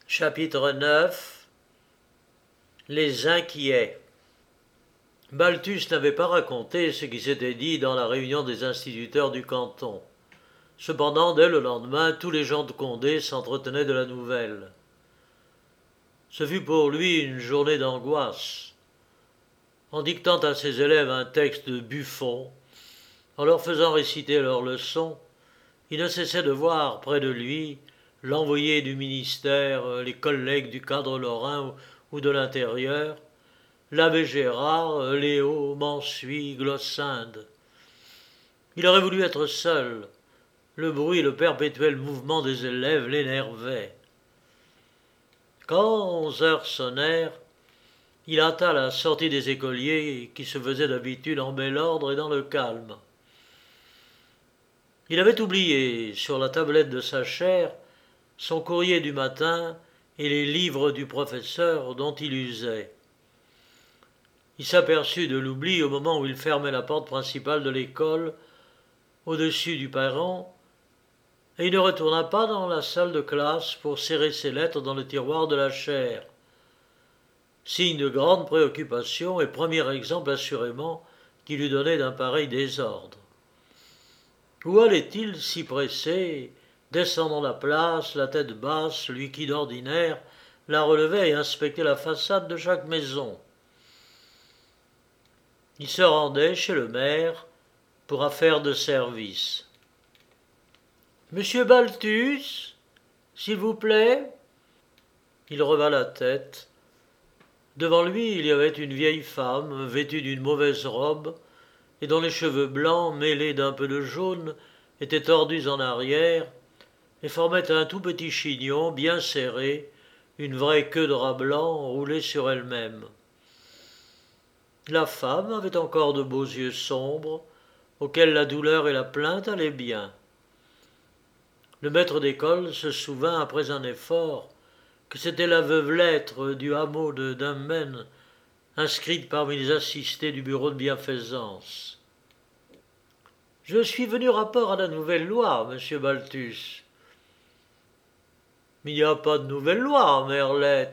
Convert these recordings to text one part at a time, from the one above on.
Chapitre 9. Les inquiets. Balthus n'avait pas raconté ce qui s'était dit dans la réunion des instituteurs du canton. Cependant, dès le lendemain, tous les gens de Condé s'entretenaient de la nouvelle. Ce fut pour lui une journée d'angoisse. En dictant à ses élèves un texte buffon, en leur faisant réciter leurs leçons, il ne cessait de voir près de lui l'envoyé du ministère, les collègues du cadre lorrain ou de l'intérieur, l'abbé Gérard, Léo, Mansuy, Glossinde. Il aurait voulu être seul. Le bruit et le perpétuel mouvement des élèves l'énervaient. Quand 11 heures sonnèrent, il hâta la sortie des écoliers qui se faisaient d'habitude en bel ordre et dans le calme. Il avait oublié sur la tablette de sa chaire son courrier du matin et les livres du professeur dont il usait. Il s'aperçut de l'oubli au moment où il fermait la porte principale de l'école, au-dessus du perron, et il ne retourna pas dans la salle de classe pour serrer ses lettres dans le tiroir de la chaire. Signe de grande préoccupation et premier exemple assurément qui lui donnait d'un pareil désordre. Où allait-il si pressé, descendant la place, la tête basse, lui qui d'ordinaire la relevait et inspectait la façade de chaque maison? Il se rendait chez le maire pour affaires de service. « Monsieur Balthus, s'il vous plaît ?» Il reva la tête. Devant lui, il y avait une vieille femme, vêtue d'une mauvaise robe, et dont les cheveux blancs, mêlés d'un peu de jaune, étaient tordus en arrière, et formaient un tout petit chignon bien serré, une vraie queue de rat blanc roulée sur elle-même. La femme avait encore de beaux yeux sombres, auxquels la douleur et la plainte allaient bien. Le maître d'école se souvint, après un effort, que c'était la veuve Lettre du hameau de Dummen, inscrite parmi les assistés du bureau de bienfaisance. « Je suis venu rapport à la nouvelle loi, monsieur Balthus. »« Il n'y a pas de nouvelle loi, mère Lettre. »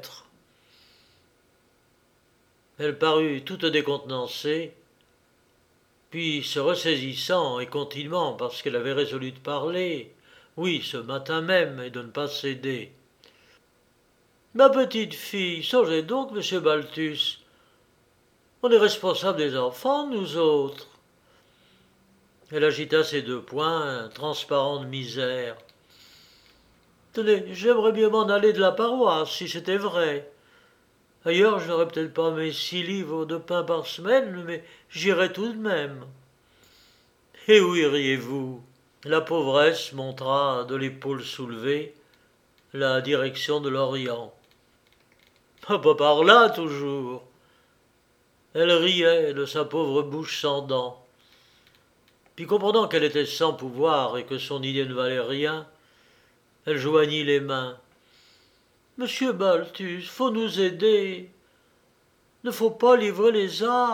Elle parut toute décontenancée, puis se ressaisissant et continuant parce qu'elle avait résolu de parler, oui, ce matin même, et de ne pas céder. « Ma petite fille, songez donc, monsieur Balthus, on est responsable des enfants, nous autres. » Elle agita ses deux poings, transparents de misère. « Tenez, j'aimerais bien m'en aller de la paroisse, si c'était vrai. Ailleurs, je n'aurais peut-être pas mes 6 livres de pain par semaine, mais j'irais tout de même. » « Et où iriez-vous » La pauvresse montra de l'épaule soulevée la direction de l'Orient. « Pas par là, toujours. » Elle riait de sa pauvre bouche sans dents. Puis, comprenant qu'elle était sans pouvoir et que son idée ne valait rien, elle joignit les mains. « Monsieur Balthus, faut nous aider. Ne faut pas livrer les âmes. »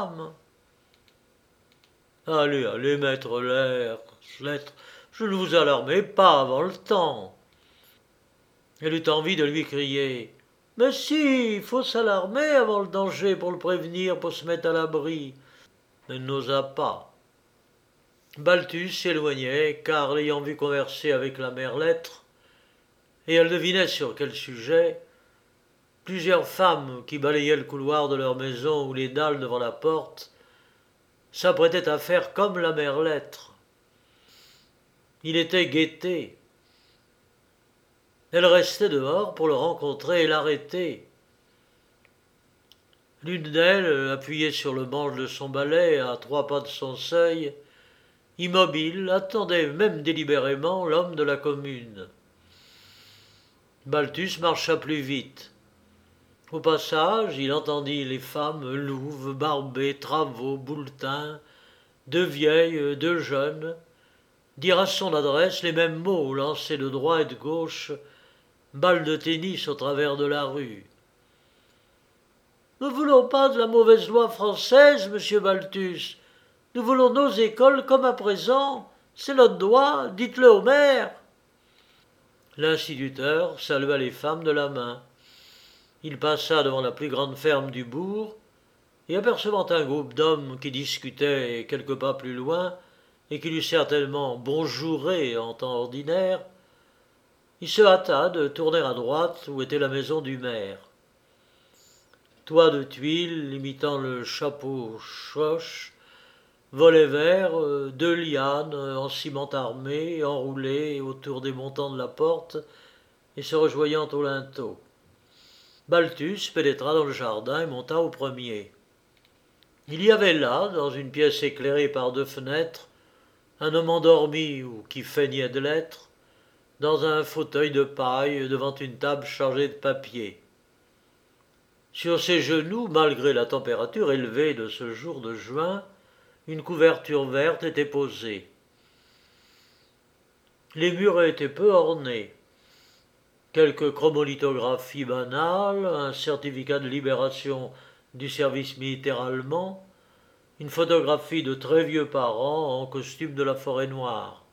« Allez, allez, maître Lettre, je ne vous alarmez pas avant le temps. » Elle eut envie de lui crier. « Mais si, il faut s'alarmer avant le danger pour le prévenir, pour se mettre à l'abri. » Mais elle n'osa pas. Balthus s'éloignait, car l'ayant vu converser avec la mère Lettre, et elle devinait sur quel sujet, plusieurs femmes qui balayaient le couloir de leur maison ou les dalles devant la porte s'apprêtaient à faire comme la mère Lettre. Il était guetté. Elle restait dehors pour le rencontrer et l'arrêter. L'une d'elles, appuyée sur le manche de son balai, à 3 pas de son seuil, immobile, attendait même délibérément l'homme de la commune. Balthus marcha plus vite. Au passage, il entendit les femmes louves, barbées, travaux, bouletins, deux vieilles, deux jeunes, dire à son adresse les mêmes mots lancés de droite et de gauche, balles de tennis au travers de la rue. « Nous ne voulons pas de la mauvaise loi française, monsieur Balthus. Nous voulons nos écoles comme à présent. C'est notre droit, dites-le au maire. » L'instituteur salua les femmes de la main. Il passa devant la plus grande ferme du bourg, et apercevant un groupe d'hommes qui discutaient quelques pas plus loin, et qui lui certainement bonjouraient en temps ordinaire, il se hâta de tourner à droite où était la maison du maire. Toit de tuiles imitant le chapeau choche, volets verts, deux lianes en ciment armé, enroulées autour des montants de la porte et se rejoignant au linteau. Balthus pénétra dans le jardin et monta au premier. Il y avait là, dans une pièce éclairée par deux fenêtres, un homme endormi ou qui feignait de l'être, dans un fauteuil de paille devant une table chargée de papier. Sur ses genoux, malgré la température élevée de ce jour de juin, une couverture verte était posée. Les murs étaient peu ornés. Quelques chromolithographies banales, un certificat de libération du service militaire allemand, une photographie de très vieux parents en costume de la forêt noire.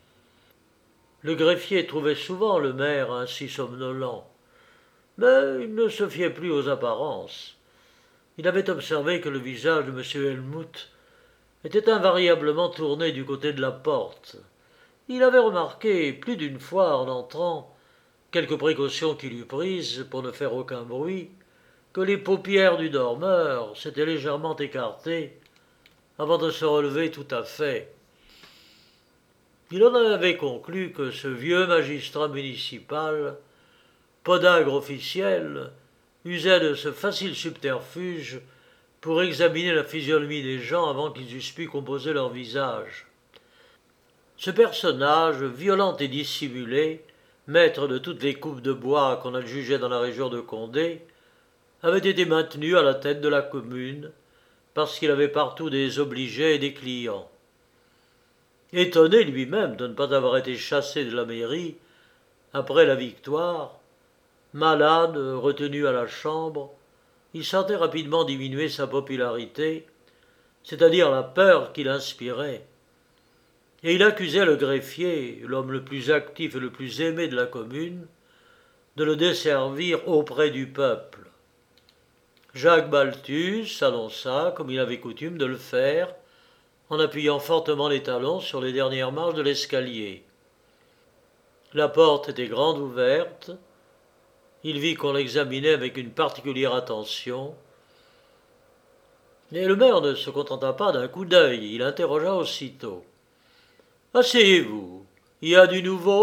Le greffier trouvait souvent le maire ainsi somnolent, mais il ne se fiait plus aux apparences. Il avait observé que le visage de M. Helmut était invariablement tourné du côté de la porte. Il avait remarqué plus d'une fois en entrant, quelque précaution qu'il eût prise pour ne faire aucun bruit, que les paupières du dormeur s'étaient légèrement écartées avant de se relever tout à fait. Il en avait conclu que ce vieux magistrat municipal, podagre officiel, usait de ce facile subterfuge pour examiner la physionomie des gens avant qu'ils eussent pu composer leur visage. Ce personnage, violent et dissimulé, maître de toutes les coupes de bois qu'on adjugeait dans la région de Condé, avait été maintenu à la tête de la commune parce qu'il avait partout des obligés et des clients. Étonné lui-même de ne pas avoir été chassé de la mairie après la victoire, malade, retenu à la chambre, il sentait rapidement diminuer sa popularité, c'est-à-dire la peur qu'il inspirait. Et il accusait le greffier, l'homme le plus actif et le plus aimé de la commune, de le desservir auprès du peuple. Jacques Balthus s'annonça, comme il avait coutume de le faire, en appuyant fortement les talons sur les dernières marches de l'escalier. La porte était grande ouverte. Il vit qu'on l'examinait avec une particulière attention. Et le maire ne se contenta pas d'un coup d'œil, il interrogea aussitôt. « Asseyez-vous, il y a du nouveau ?»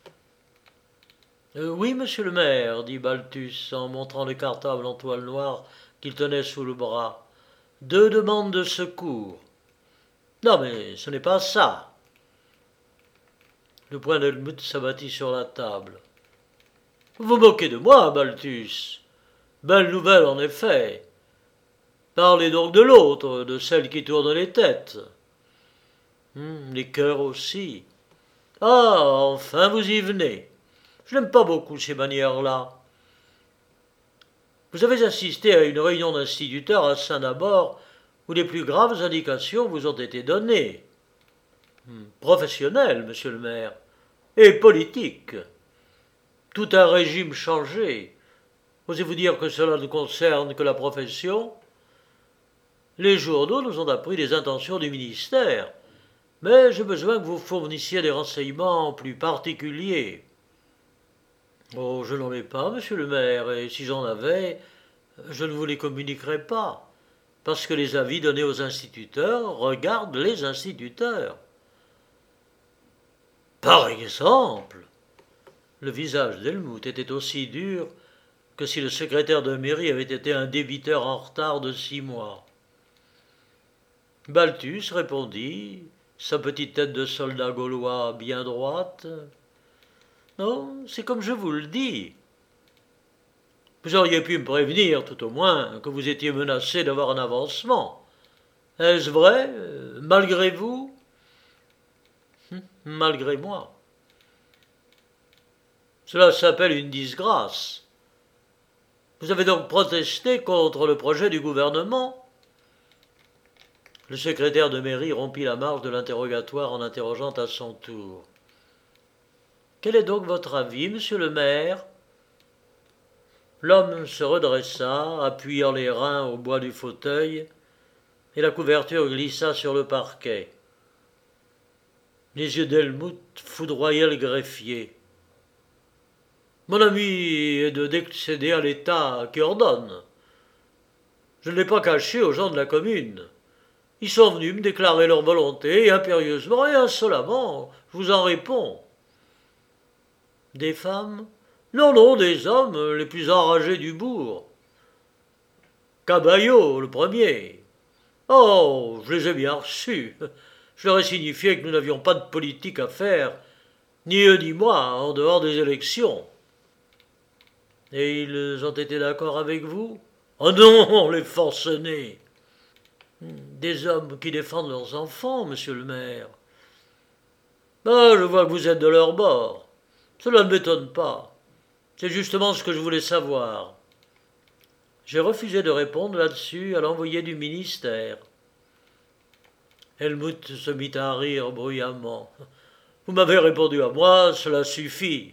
Oui, monsieur le maire, dit Balthus en montrant le cartable en toile noire qu'il tenait sous le bras. « 2 demandes de secours. » Non, mais ce n'est pas ça. Le poing d'Helmut s'abattit sur la table. Vous vous moquez de moi, Balthus. Belle nouvelle, en effet. Parlez donc de l'autre, de celle qui tourne les têtes. Les cœurs aussi. Ah, enfin vous y venez. Je n'aime pas beaucoup ces manières-là. Vous avez assisté à une réunion d'instituteurs à Saint-Nabord où les plus graves indications vous ont été données. Professionnelles, monsieur le maire, et politiques. Tout un régime changé. Osez-vous dire que cela ne concerne que la profession ? Les journaux nous ont appris les intentions du ministère, mais j'ai besoin que vous fournissiez des renseignements plus particuliers. Oh, je n'en ai pas, monsieur le maire, et si j'en avais, je ne vous les communiquerais pas. Parce que les avis donnés aux instituteurs regardent les instituteurs. Par exemple, le visage d'Helmut était aussi dur que si le secrétaire de mairie avait été un débiteur en retard de 6 mois. Balthus répondit, sa petite tête de soldat gaulois bien droite. Non, c'est comme je vous le dis. Vous auriez pu me prévenir, tout au moins, que vous étiez menacé d'avoir un avancement. Est-ce vrai, malgré vous ? Malgré moi. Cela s'appelle une disgrâce. Vous avez donc protesté contre le projet du gouvernement ? Le secrétaire de mairie rompit la marche de l'interrogatoire en interrogeant à son tour. Quel est donc votre avis, monsieur le maire ? L'homme se redressa, appuyant les reins au bois du fauteuil, et la couverture glissa sur le parquet. Les yeux d'Helmut foudroyaient le greffier. Mon ami est de décéder à l'État qui ordonne. Je ne l'ai pas caché aux gens de la commune. Ils sont venus me déclarer leur volonté, et impérieusement et insolemment, je vous en réponds. Des femmes? Non, non, des hommes, les plus enragés du bourg. Cabaillot, le premier. Oh, je les ai bien reçus. Je leur ai signifié que nous n'avions pas de politique à faire, ni eux ni moi, en dehors des élections. Et ils ont été d'accord avec vous? Oh non, les forcenés! Des hommes qui défendent leurs enfants, monsieur le maire. Ah, je vois que vous êtes de leur bord. Cela ne m'étonne pas. C'est justement ce que je voulais savoir. J'ai refusé de répondre là-dessus à l'envoyé du ministère. Helmut se mit à rire bruyamment. Vous m'avez répondu à moi, cela suffit.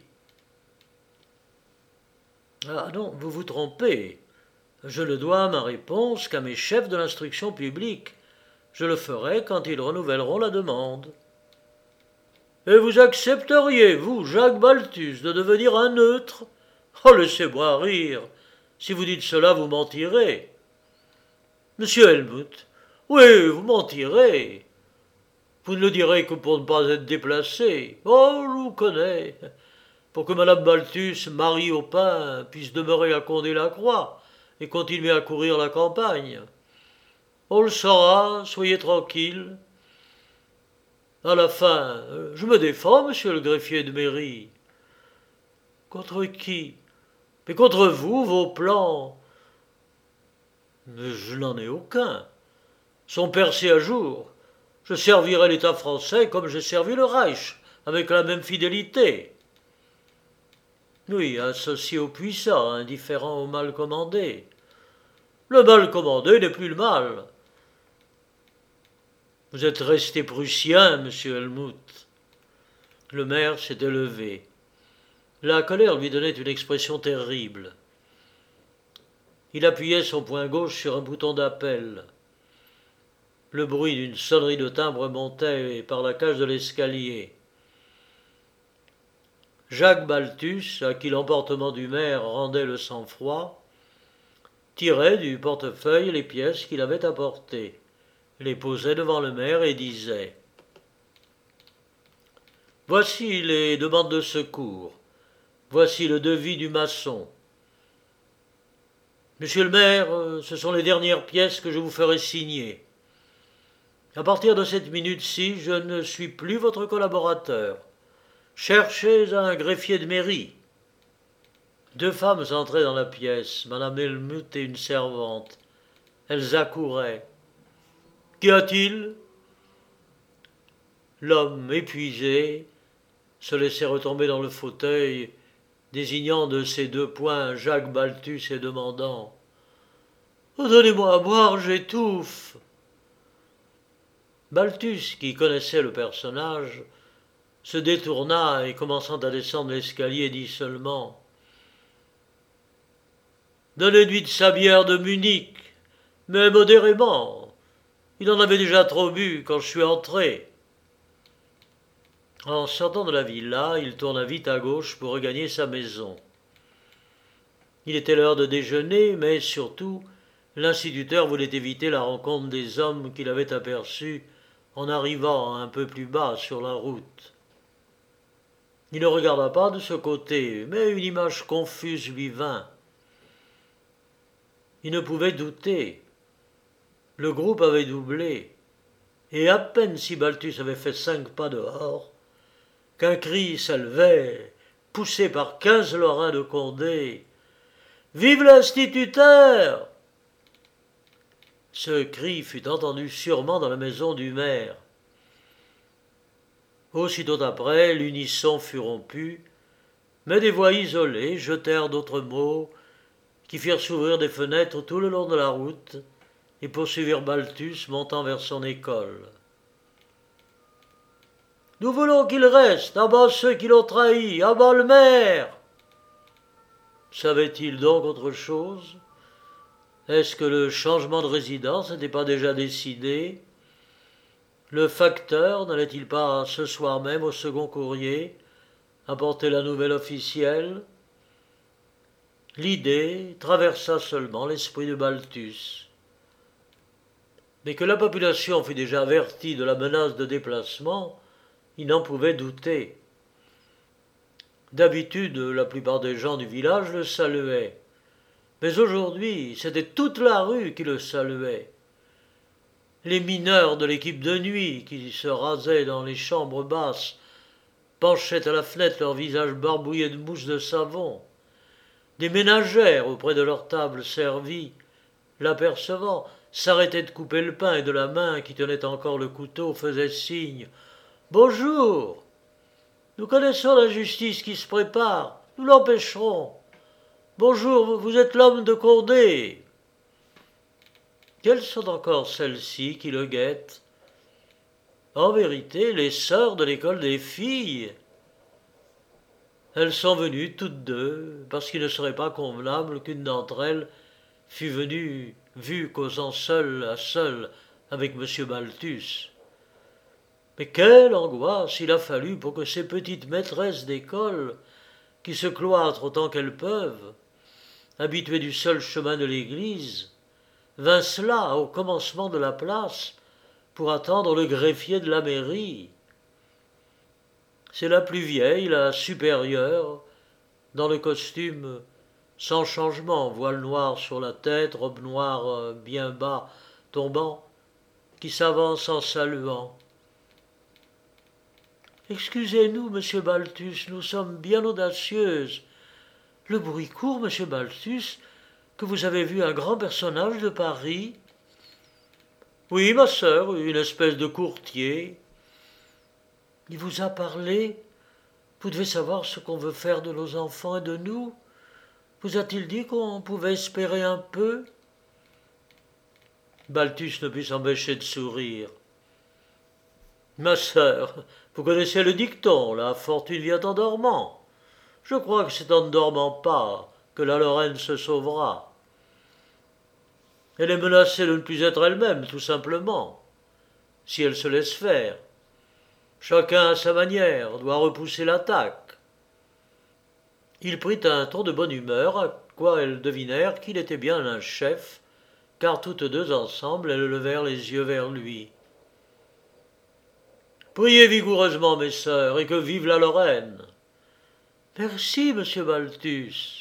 Ah non, vous vous trompez. Je ne dois ma réponse qu'à mes chefs de l'instruction publique. Je le ferai quand ils renouvelleront la demande. Et vous accepteriez, vous, Jacques Balthus, de devenir un neutre? Oh, laissez-moi rire. Si vous dites cela, vous mentirez. Monsieur Helmut, oui, vous mentirez. Vous ne le direz que pour ne pas être déplacé. Oh, je vous connais. Pour que Madame Balthus, Marie au pain, puisse demeurer à Condé-la-Croix et continuer à courir la campagne. On le saura, soyez tranquille. À la fin, je me défends, monsieur le greffier de mairie. Contre qui? Mais contre vous, vos plans. Mais je n'en ai aucun. Sont percés à jour. Je servirai l'État français comme j'ai servi le Reich, avec la même fidélité. Oui, associé au puissant, indifférent au mal commandé. Le mal commandé n'est plus le mal. Vous êtes resté prussien, monsieur Helmut. Le maire s'était levé. La colère lui donnait une expression terrible. Il appuyait son poing gauche sur un bouton d'appel. Le bruit d'une sonnerie de timbre montait par la cage de l'escalier. Jacques Balthus, à qui l'emportement du maire rendait le sang-froid, tirait du portefeuille les pièces qu'il avait apportées, les posait devant le maire et disait « Voici les demandes de secours. Voici le devis du maçon. Monsieur le maire, ce sont les dernières pièces que je vous ferai signer. À partir de cette minute-ci, je ne suis plus votre collaborateur. Cherchez un greffier de mairie. » Deux femmes entraient dans la pièce, Madame Helmut et une servante. Elles accouraient. « Qu'y a-t-il » L'homme, épuisé, se laissait retomber dans le fauteuil, désignant de ses deux poings Jacques Balthus et demandant « Oh, donnez-moi à boire, j'étouffe !» Balthus, qui connaissait le personnage, se détourna et, commençant à descendre l'escalier, dit seulement « Donnez-lui de sa bière de Munich, mais modérément. Il en avait déjà trop bu quand je suis entré. » En sortant de la villa, il tourna vite à gauche pour regagner sa maison. Il était l'heure de déjeuner, mais surtout, l'instituteur voulait éviter la rencontre des hommes qu'il avait aperçus en arrivant un peu plus bas sur la route. Il ne regarda pas de ce côté, mais une image confuse lui vint. Il ne pouvait douter. Le groupe avait doublé, et à peine si Balthus avait fait 5 pas dehors, qu'un cri s'élevait, poussé par 15 Lorrains de Condé. « Vive l'instituteur » Ce cri fut entendu sûrement dans la maison du maire. Aussitôt après, l'unisson fut rompu, mais des voix isolées jetèrent d'autres mots qui firent s'ouvrir des fenêtres tout le long de la route et poursuivirent Balthus montant vers son école. « Nous voulons qu'il reste, à bas ceux qui l'ont trahi, à bas le maire !» Savait-il donc autre chose? Est-ce que le changement de résidence n'était pas déjà décidé? Le facteur n'allait-il pas ce soir même au second courrier apporter la nouvelle officielle? L'idée traversa seulement l'esprit de Balthus. Mais que la population fût déjà avertie de la menace de déplacement, il n'en pouvait douter. D'habitude, la plupart des gens du village le saluaient. Mais aujourd'hui, c'était toute la rue qui le saluait. Les mineurs de l'équipe de nuit, qui se rasaient dans les chambres basses, penchaient à la fenêtre leur visage barbouillé de mousse de savon. Des ménagères, auprès de leur table servie, l'apercevant, s'arrêtaient de couper le pain et de la main qui tenait encore le couteau faisait signe. « Bonjour. Nous connaissons la justice qui se prépare. Nous l'empêcherons. Bonjour, vous êtes l'homme de Condé. » Quelles sont encore celles-ci qui le guettent? En vérité, les sœurs de l'école des filles. Elles sont venues toutes deux, parce qu'il ne serait pas convenable qu'une d'entre elles fût venue vue causant seule à seule avec M. Balthus. Mais quelle angoisse il a fallu pour que ces petites maîtresses d'école, qui se cloîtrent autant qu'elles peuvent, habituées du seul chemin de l'église, vinssent là, au commencement de la place, pour attendre le greffier de la mairie. C'est la plus vieille, la supérieure, dans le costume sans changement, voile noir sur la tête, robe noire bien bas, tombant, qui s'avance en saluant. « Excusez-nous, monsieur Balthus, nous sommes bien audacieuses. Le bruit court, monsieur Balthus, que vous avez vu un grand personnage de Paris. » »« Oui, ma sœur, une espèce de courtier. »« Il vous a parlé? Vous devez savoir ce qu'on veut faire de nos enfants et de nous. Vous a-t-il dit qu'on pouvait espérer un peu ?» Balthus ne put s'empêcher de sourire. « Ma sœur, vous connaissez le dicton, la fortune vient en dormant. Je crois que c'est en ne dormant pas que la Lorraine se sauvera. Elle est menacée de ne plus être elle-même, tout simplement, si elle se laisse faire. Chacun à sa manière doit repousser l'attaque. » Il prit un ton de bonne humeur, à quoi elles devinèrent qu'il était bien un chef, car toutes deux ensemble elles levèrent les yeux vers lui. « Priez vigoureusement, mes sœurs, et que vive la Lorraine. »« Merci, monsieur Balthus. »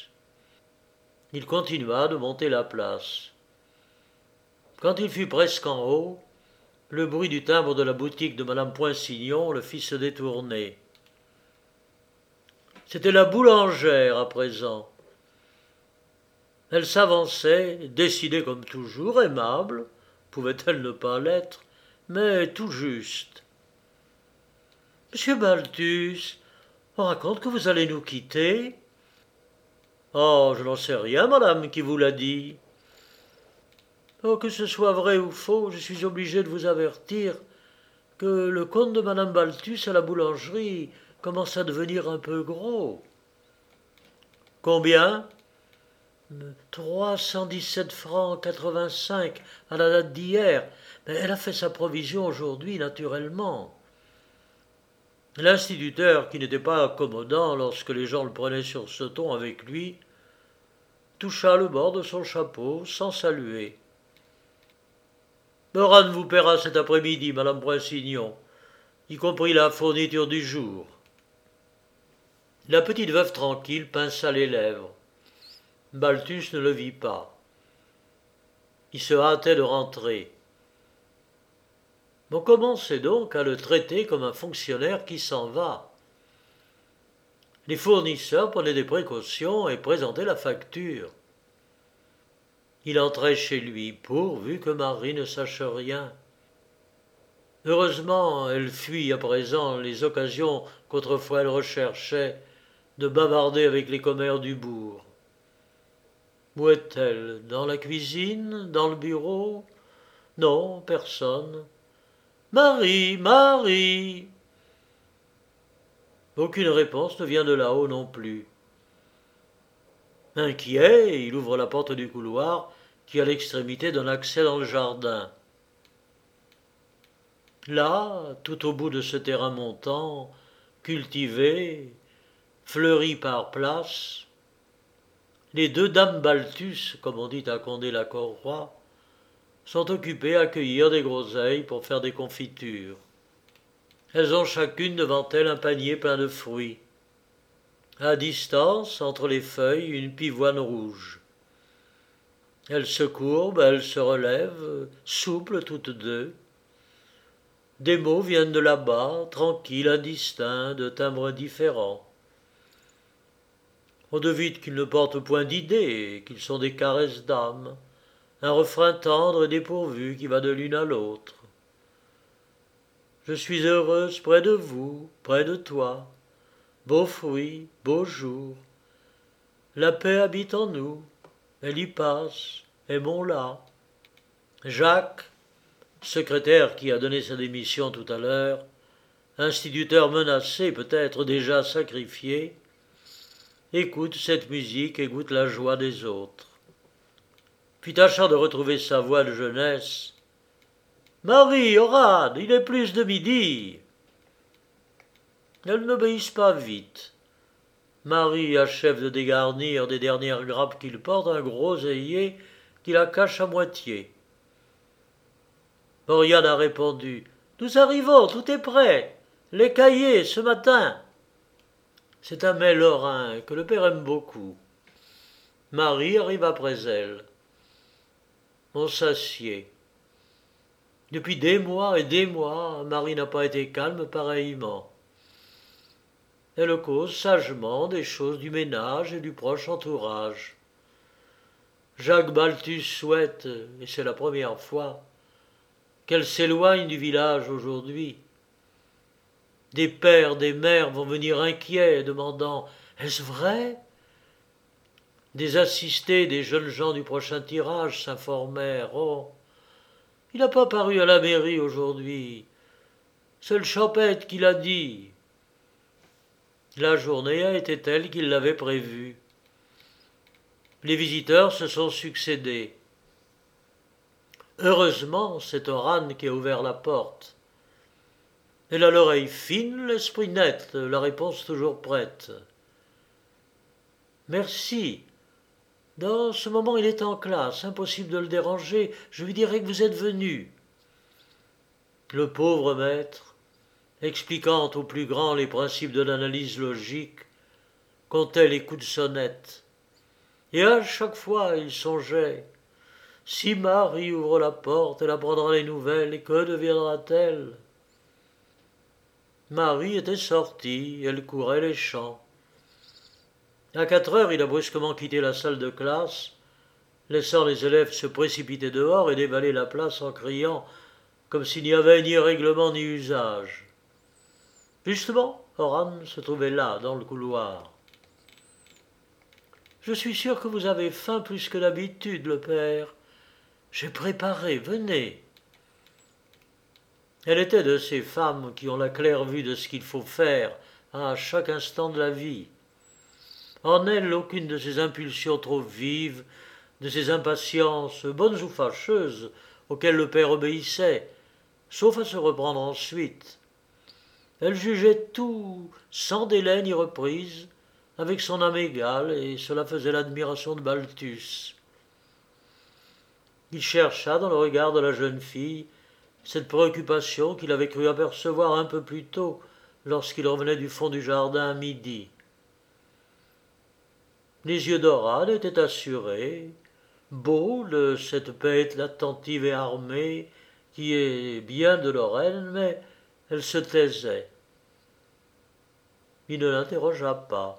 Il continua de monter la place. Quand il fut presque en haut, le bruit du timbre de la boutique de madame Poinsignon le fit se détourner. C'était la boulangère à présent. Elle s'avançait, décidée comme toujours, aimable, pouvait-elle ne pas l'être, mais tout juste. « Monsieur Balthus, on raconte que vous allez nous quitter. »« Oh, je n'en sais rien, madame, qui vous l'a dit. » »« Oh, que ce soit vrai ou faux, je suis obligé de vous avertir que le compte de madame Balthus à la boulangerie commence à devenir un peu gros. »« Combien ? » ?»« 317 francs 85 à la date d'hier, mais elle a fait sa provision aujourd'hui, naturellement. » L'instituteur, qui n'était pas accommodant lorsque les gens le prenaient sur ce ton avec lui, toucha le bord de son chapeau sans saluer. « Meurane vous paiera cet après-midi, madame Poinsignon, y compris la fourniture du jour. » La petite veuve tranquille pinça les lèvres. Balthus ne le vit pas. Il se hâtait de rentrer. On commençait donc à le traiter comme un fonctionnaire qui s'en va. Les fournisseurs prenaient des précautions et présentaient la facture. Il entrait chez lui, pourvu que Marie ne sache rien. Heureusement, elle fuit à présent les occasions qu'autrefois elle recherchait de bavarder avec les commères du bourg. Où est-elle? Dans la cuisine? Dans le bureau? Non, personne. « Marie, Marie !» Aucune réponse ne vient de là-haut non plus. Inquiet, il ouvre la porte du couloir qui est à l'extrémité d'un accès dans le jardin. Là, tout au bout de ce terrain montant, cultivé, fleuri par places, les deux dames Balthus, comme on dit à Condé-la-Corroy, sont occupées à cueillir des groseilles pour faire des confitures. Elles ont chacune devant elles un panier plein de fruits. À distance, entre les feuilles, une pivoine rouge. Elles se courbent, elles se relèvent, souples toutes deux. Des mots viennent de là-bas, tranquilles, indistincts, de timbres différents. On devine qu'ils ne portent point d'idées, qu'ils sont des caresses d'âme, un refrain tendre et dépourvu qui va de l'une à l'autre. Je suis heureuse près de vous, près de toi, beau fruit, beau jour. La paix habite en nous, elle y passe, aimons-la. Jacques, secrétaire qui a donné sa démission tout à l'heure, instituteur menacé, peut-être déjà sacrifié, écoute cette musique et goûte la joie des autres. Puis tâchant de retrouver sa voix de jeunesse, « Marie, Orade, il est plus de midi !» Elles n'obéissent pas vite. Marie achève de dégarnir des dernières grappes qu'il porte un groseillier qui la cache à moitié. Oriane a répondu « Nous arrivons, tout est prêt. Les cahiers, ce matin. » C'est un mets lorrain que le père aime beaucoup. Marie arrive après elle. On s'assied. Depuis des mois et des mois, Marie n'a pas été calme pareillement. Elle cause sagement des choses du ménage et du proche entourage. Jacques Balthus souhaite, et c'est la première fois, qu'elle s'éloigne du village aujourd'hui. Des pères, des mères vont venir inquiets, demandant « Est-ce vrai ?» Des assistés, des jeunes gens du prochain tirage s'informèrent « Oh, il n'a pas paru à la mairie aujourd'hui. C'est le Champêtre qui l'a dit. » La journée a été telle qu'il l'avait prévue. Les visiteurs se sont succédé. Heureusement, c'est Orane qui a ouvert la porte. Elle a l'oreille fine, l'esprit net, la réponse toujours prête. « Merci. Dans ce moment, il est en classe, impossible de le déranger, je lui dirai que vous êtes venu. » Le pauvre maître, expliquant au plus grand les principes de l'analyse logique, comptait les coups de sonnette. Et à chaque fois, il songeait « Si Marie ouvre la porte, elle apprendra les nouvelles, et que deviendra-t-elle » Marie était sortie, elle courait les champs. À 4 heures, il a brusquement quitté la salle de classe, laissant les élèves se précipiter dehors et dévaler la place en criant, comme s'il n'y avait ni règlement ni usage. Justement, Orane se trouvait là, dans le couloir. « Je suis sûr que vous avez faim plus que d'habitude, le père. J'ai préparé, venez. » Elle était de ces femmes qui ont la claire vue de ce qu'il faut faire à chaque instant de la vie. En elle, aucune de ces impulsions trop vives, de ces impatiences, bonnes ou fâcheuses, auxquelles le père obéissait, sauf à se reprendre ensuite. Elle jugeait tout sans délai ni reprise, avec son âme égale, et cela faisait l'admiration de Balthus. Il chercha dans le regard de la jeune fille cette préoccupation qu'il avait cru apercevoir un peu plus tôt, lorsqu'il revenait du fond du jardin à midi. Les yeux d'Orane étaient assurés, beaux de cette bête attentive et armée qui est bien de Lorraine, mais elle se taisait. Il ne l'interrogea pas.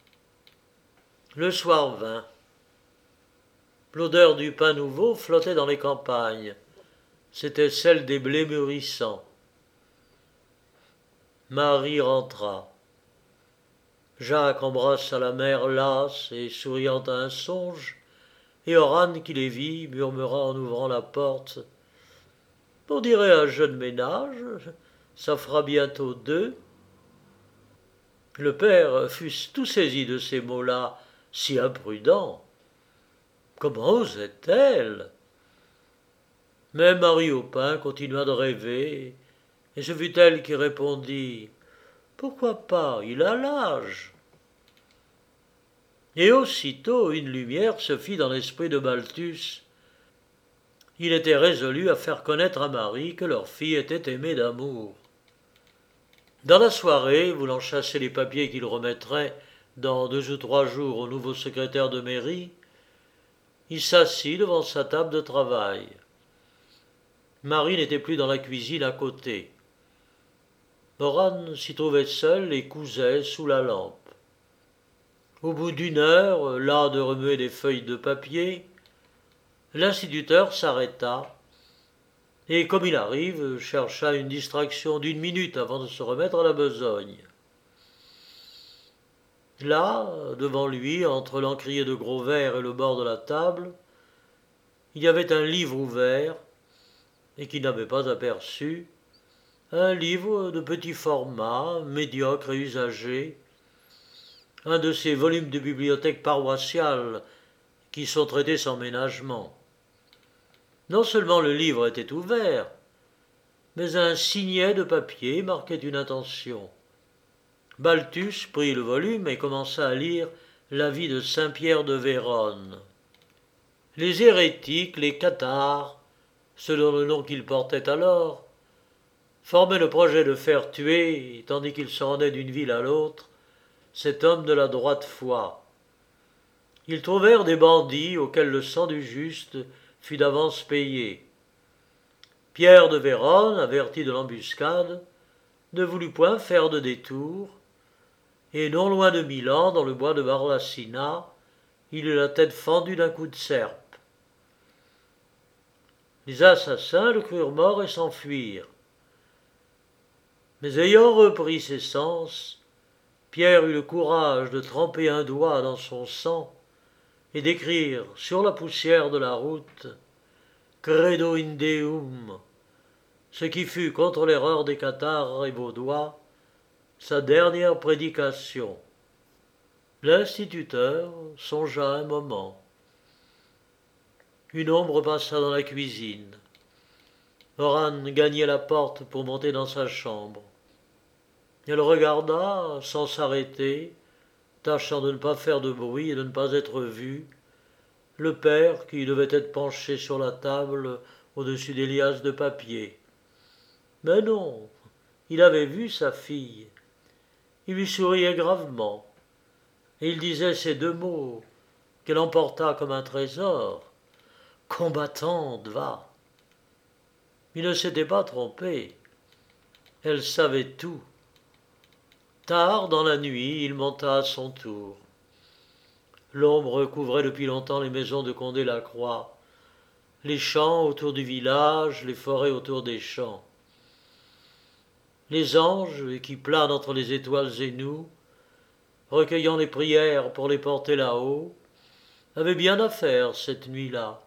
Le soir vint. L'odeur du pain nouveau flottait dans les campagnes. C'était celle des blés mûrissants. Marie rentra. Jacques embrassa la mère lasse et souriant à un songe, et Orane, qui les vit, murmura en ouvrant la porte « On dirait un jeune ménage, ça fera bientôt 2. » Le père fut tout saisi de ces mots-là, si imprudent. Comment osait-elle? Mais Marie Aupin continua de rêver, et ce fut elle qui répondit: pourquoi pas, il a l'âge. Et aussitôt une lumière se fit dans l'esprit de Malthus. Il était résolu à faire connaître à Marie que leur fille était aimée d'amour. Dans la soirée, voulant chasser les papiers qu'il remettrait dans 2 ou 3 jours au nouveau secrétaire de mairie, il s'assit devant sa table de travail. Marie n'était plus dans la cuisine à côté. Moran s'y trouvait seul et cousait sous la lampe. Au bout d'1 heure, las de remuer des feuilles de papier, l'instituteur s'arrêta et, comme il arrive, chercha une distraction d'1 minute avant de se remettre à la besogne. Là, devant lui, entre l'encrier de gros verre et le bord de la table, il y avait un livre ouvert, et qu'il n'avait pas aperçu, un livre de petit format, médiocre et usagé, un de ces volumes de bibliothèque paroissiale qui sont traités sans ménagement. Non seulement le livre était ouvert, mais un signet de papier marquait une intention. Malthus prit le volume et commença à lire la vie de saint Pierre de Vérone. Les hérétiques, les cathares, selon le nom qu'ils portaient alors, formaient le projet de faire tuer, tandis qu'ils se rendaient d'une ville à l'autre, cet homme de la droite foi. Ils trouvèrent des bandits auxquels le sang du juste fut d'avance payé. Pierre de Vérone, averti de l'embuscade, ne voulut point faire de détour, et non loin de Milan, dans le bois de Barlassina, il eut la tête fendue d'un coup de serpe. Les assassins le crurent mort et s'enfuirent. Mais ayant repris ses sens, Pierre eut le courage de tremper un doigt dans son sang et d'écrire sur la poussière de la route « Credo in Deum », ce qui fut, contre l'erreur des cathares et vaudois, sa dernière prédication. L'instituteur songea un moment. Une ombre passa dans la cuisine. Moran gagnait la porte pour monter dans sa chambre. Elle regarda, sans s'arrêter, tâchant de ne pas faire de bruit et de ne pas être vue, le père qui devait être penché sur la table au-dessus des liasses de papier. Mais non, il avait vu sa fille. Il lui souriait gravement, et il disait ces 2 mots qu'elle emporta comme un trésor. « Combattante, va !» Il ne s'était pas trompé. Elle savait tout. Tard dans la nuit, il monta à son tour. L'ombre couvrait depuis longtemps les maisons de Condé-la-Croix, les champs autour du village, les forêts autour des champs. Les anges, qui planent entre les étoiles et nous, recueillant les prières pour les porter là-haut, avaient bien à faire cette nuit-là.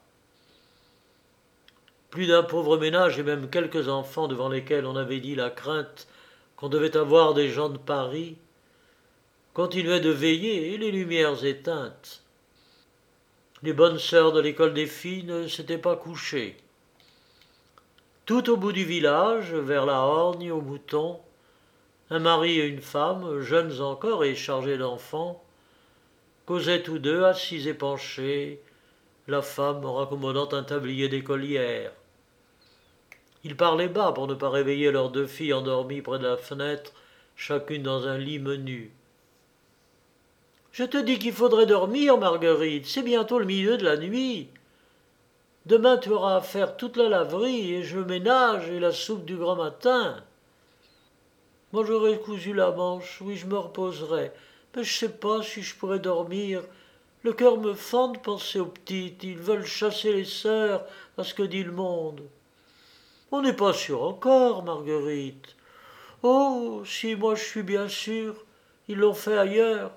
Plus d'un pauvre ménage et même quelques enfants devant lesquels on avait dit la crainte qu'on devait avoir des gens de Paris, continuaient de veiller et les lumières éteintes. Les bonnes sœurs de l'école des filles ne s'étaient pas couchées. Tout au bout du village, vers la Horgne aux moutons, un mari et une femme, jeunes encore et chargés d'enfants, causaient tous 2 assis et penchés, la femme raccommodant un tablier d'écolière. Ils parlaient bas pour ne pas réveiller leurs 2 filles endormies près de la fenêtre, chacune dans un lit menu. « Je te dis qu'il faudrait dormir, Marguerite, c'est bientôt le milieu de la nuit. Demain tu auras à faire toute la laverie et je ménage et la soupe du grand matin. Moi j'aurais cousu la manche, oui je me reposerai, mais je sais pas si je pourrais dormir. Le cœur me fend de penser aux petites, ils veulent chasser les sœurs, à ce que dit le monde. On n'est pas sûr encore, Marguerite. Oh, si moi je suis bien sûr, ils l'ont fait ailleurs.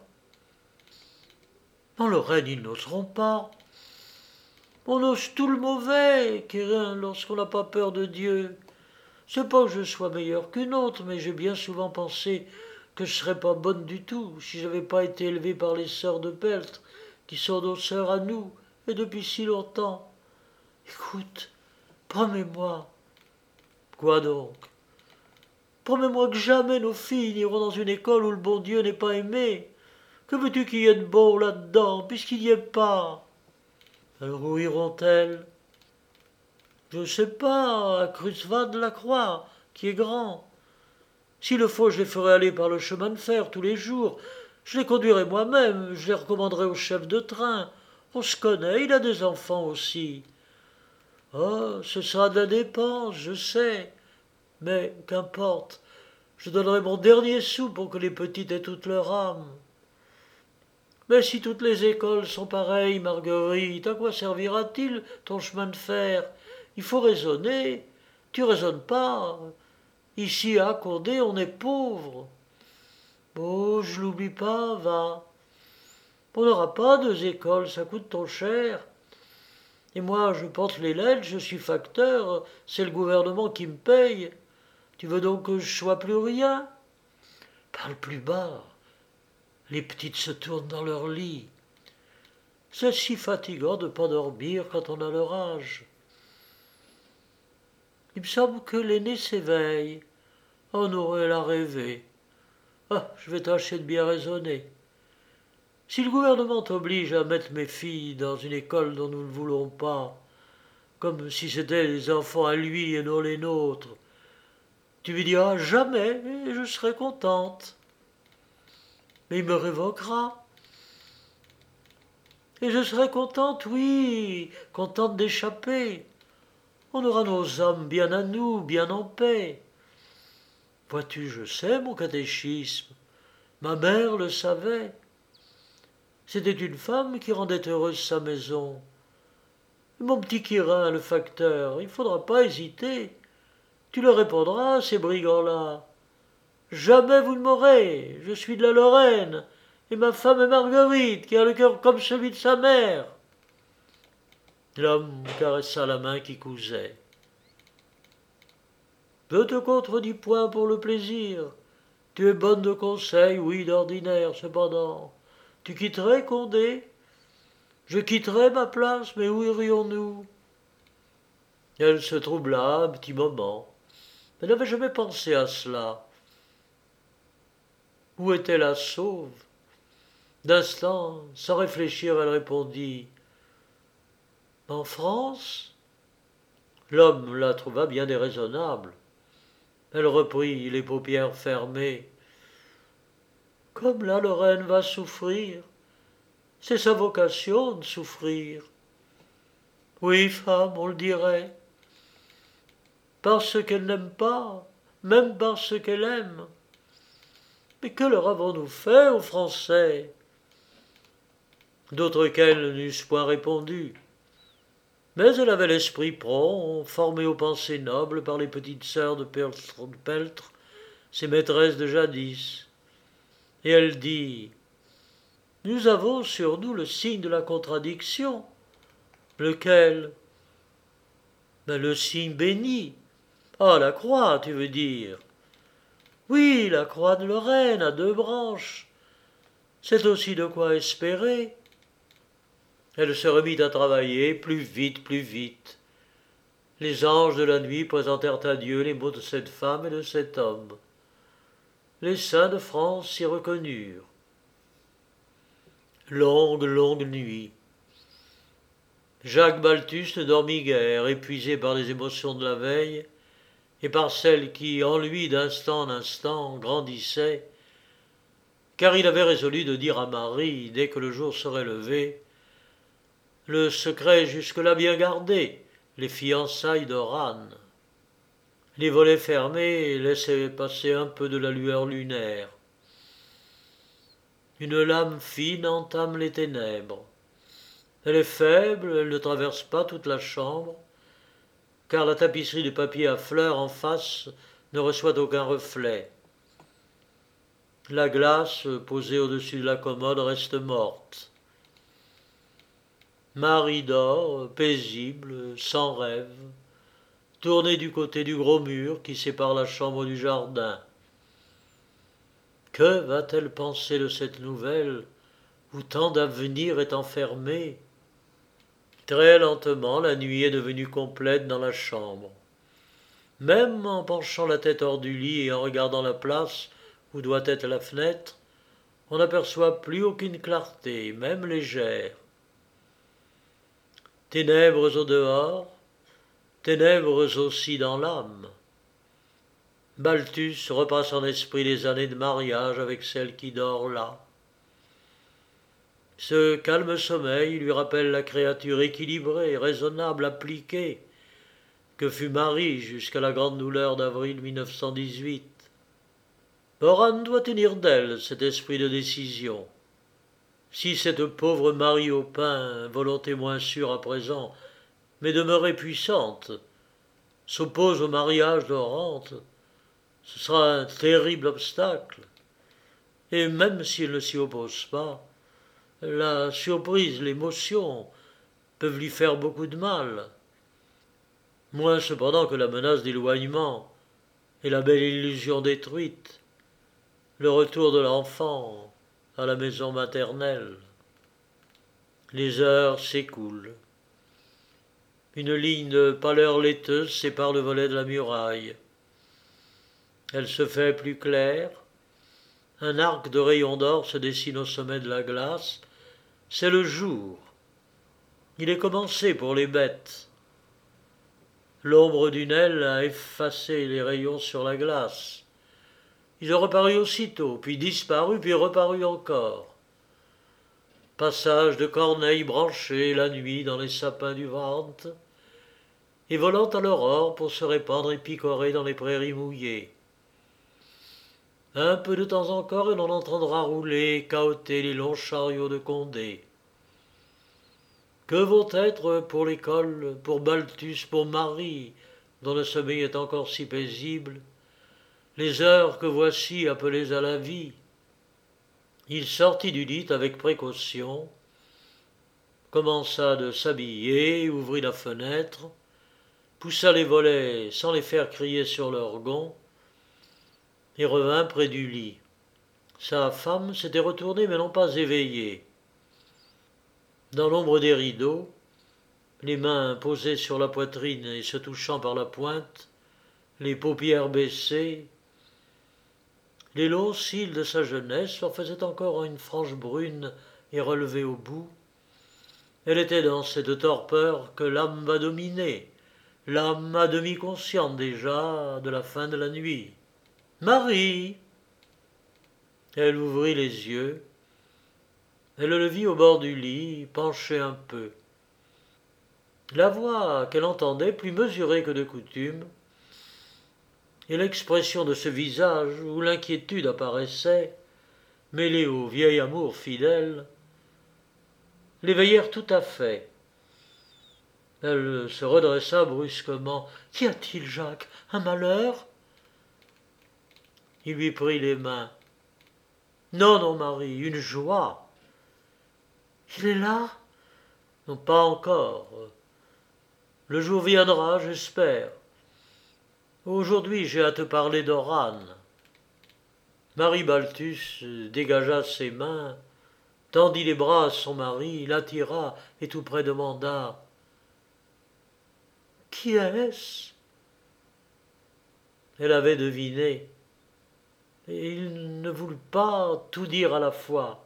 En Lorraine, ils n'oseront pas. On ose tout le mauvais, Kérin, lorsqu'on n'a pas peur de Dieu. C'est pas que je sois meilleur qu'une autre, mais j'ai bien souvent pensé que je serais pas bonne du tout si j'avais pas été élevée par les sœurs de Peltre, qui sont nos sœurs à nous, et depuis si longtemps. Écoute, promets-moi. Quoi donc? Promets-moi que jamais nos filles n'iront dans une école où le bon Dieu n'est pas aimé. Que veux-tu qu'il y ait de beau là-dedans, puisqu'il n'y est pas? Alors où iront-elles? Je ne sais pas, à Creutzwald-la-Croix, qui est grand. S'il le faut, je les ferai aller par le chemin de fer tous les jours. Je les conduirai moi-même, je les recommanderai au chef de train. On se connaît, il a des enfants aussi. Oh, ce sera de la dépense, je sais. Mais qu'importe, je donnerai mon dernier sou pour que les petites aient toute leur âme. Mais si toutes les écoles sont pareilles, Marguerite, à quoi servira-t-il ton chemin de fer? Il faut raisonner. Tu raisonnes pas. Ici, à Condé, on est pauvre. Oh, je l'oublie pas, va. On n'aura pas deux écoles, ça coûte trop cher. Et moi, je porte les lettres, je suis facteur, c'est le gouvernement qui me paye. Tu veux donc que je sois plus rien? Parle plus bas. Les petites se tournent dans leur lit. C'est si fatigant de ne pas dormir quand on a leur âge. Il me semble que l'aîné s'éveille. On aurait la rêvé. Ah, je vais tâcher de bien raisonner. Si le gouvernement t'oblige à mettre mes filles dans une école dont nous ne voulons pas, comme si c'étaient les enfants à lui et non les nôtres, tu lui diras jamais et je serai contente. Mais il me révoquera. Et je serai contente, oui, contente d'échapper. On aura nos âmes bien à nous, bien en paix. Vois-tu, je sais mon catéchisme. Ma mère le savait. C'était une femme qui rendait heureuse sa maison. Mon petit Quirin, le facteur, il ne faudra pas hésiter. Tu leur répondras, ces brigands-là. Jamais vous ne m'aurez, je suis de la Lorraine, et ma femme est Marguerite, qui a le cœur comme celui de sa mère. L'homme caressa la main qui cousait. Je te contredis point pour le plaisir. Tu es bonne de conseil, oui, d'ordinaire, cependant. Tu quitterais Condé? Je quitterais ma place, mais où irions-nous? Elle se troubla un petit moment. Elle n'avait jamais pensé à cela. Où était la sauve? D'instant, sans réfléchir, elle répondit. En France? L'homme la trouva bien déraisonnable. Elle reprit, les paupières fermées. Comme la Lorraine va souffrir, c'est sa vocation de souffrir. Oui, femme, on le dirait. Parce qu'elle n'aime pas, même parce qu'elle aime. Mais que leur avons-nous fait aux Français? D'autres qu'elle n'eussent point répondu. Mais elle avait l'esprit prompt, formé aux pensées nobles par les petites sœurs de Peltre, ses maîtresses de jadis. Et elle dit « Nous avons sur nous le signe de la contradiction. » Lequel? Ben, le signe béni. Ah, la croix, tu veux dire? Oui, la croix de Lorraine à deux branches. C'est aussi de quoi espérer. Elle se remit à travailler, plus vite, plus vite. Les anges de la nuit présentèrent à Dieu les mots de cette femme et de cet homme. Les saints de France s'y reconnurent. Longue, longue nuit. Jacques Balthus ne dormit guère, épuisé par les émotions de la veille, et par celles qui, en lui, d'instant en instant, grandissaient, car il avait résolu de dire à Marie, dès que le jour serait levé, le secret jusque-là bien gardé, les fiançailles d'Oran. Les volets fermés laissaient passer un peu de la lueur lunaire. Une lame fine entame les ténèbres. Elle est faible, elle ne traverse pas toute la chambre, car la tapisserie de papier à fleurs en face ne reçoit aucun reflet. La glace posée au-dessus de la commode reste morte. Marie dort, paisible, sans rêve, tournée du côté du gros mur qui sépare la chambre du jardin. Que va-t-elle penser de cette nouvelle où tant d'avenir est enfermé? Très lentement, la nuit est devenue complète dans la chambre. Même en penchant la tête hors du lit et en regardant la place où doit être la fenêtre, on n'aperçoit plus aucune clarté, même légère. Ténèbres au dehors, ténèbres aussi dans l'âme. Balthus repasse en esprit les années de mariage avec celle qui dort là. Ce calme sommeil lui rappelle la créature équilibrée, raisonnable, appliquée, que fut Marie jusqu'à la grande douleur d'avril 1918. Oran doit tenir d'elle cet esprit de décision. Si cette pauvre Marie au pain, volonté moins sûre à présent, mais demeurée puissante, s'oppose au mariage d'Orante, ce sera un terrible obstacle. Et même s'il ne s'y oppose pas, la surprise, l'émotion peuvent lui faire beaucoup de mal. Moins cependant que la menace d'éloignement et la belle illusion détruite, le retour de l'enfant à la maison maternelle. Les heures s'écoulent. Une ligne de pâleur laiteuse sépare le volet de la muraille. Elle se fait plus claire. Un arc de rayons d'or se dessine au sommet de la glace. C'est le jour. Il est commencé pour les bêtes. L'ombre d'une aile a effacé les rayons sur la glace. Il est reparu aussitôt, puis disparu, puis reparu encore. Passage de corneilles branchées la nuit dans les sapins du Vente, et volant à l'aurore pour se répandre et picorer dans les prairies mouillées. Un peu de temps encore et l'on entendra rouler, cahoter les longs chariots de Condé. Que vont être pour l'école, pour Balthus, pour Marie, dont le sommeil est encore si paisible, les heures que voici appelées à la vie? Il sortit du lit avec précaution, commença de s'habiller, ouvrit la fenêtre, poussa les volets sans les faire crier sur leurs gonds, et revint près du lit. Sa femme s'était retournée mais non pas éveillée. Dans l'ombre des rideaux, les mains posées sur la poitrine et se touchant par la pointe, les paupières baissées, les longs cils de sa jeunesse en faisaient encore une frange brune et relevée au bout. Elle était dans cette torpeur que l'âme va dominer, l'âme à demi consciente déjà de la fin de la nuit. « Marie !» Elle ouvrit les yeux. Elle le vit au bord du lit, penché un peu. La voix qu'elle entendait, plus mesurée que de coutume, et l'expression de ce visage où l'inquiétude apparaissait, mêlée au vieil amour fidèle, l'éveillèrent tout à fait. Elle se redressa brusquement. « Qu'y a-t-il, Jacques? Un malheur ?» Il lui prit les mains. « Non, non, Marie, une joie. »« Il est là ?»« Non, pas encore. Le jour viendra, j'espère. Aujourd'hui, j'ai à te parler d'Oran. » Marie Balthus dégagea ses mains, tendit les bras à son mari, l'attira et tout près demanda « Qui est-ce » Elle avait deviné, et il ne voulut pas tout dire à la fois.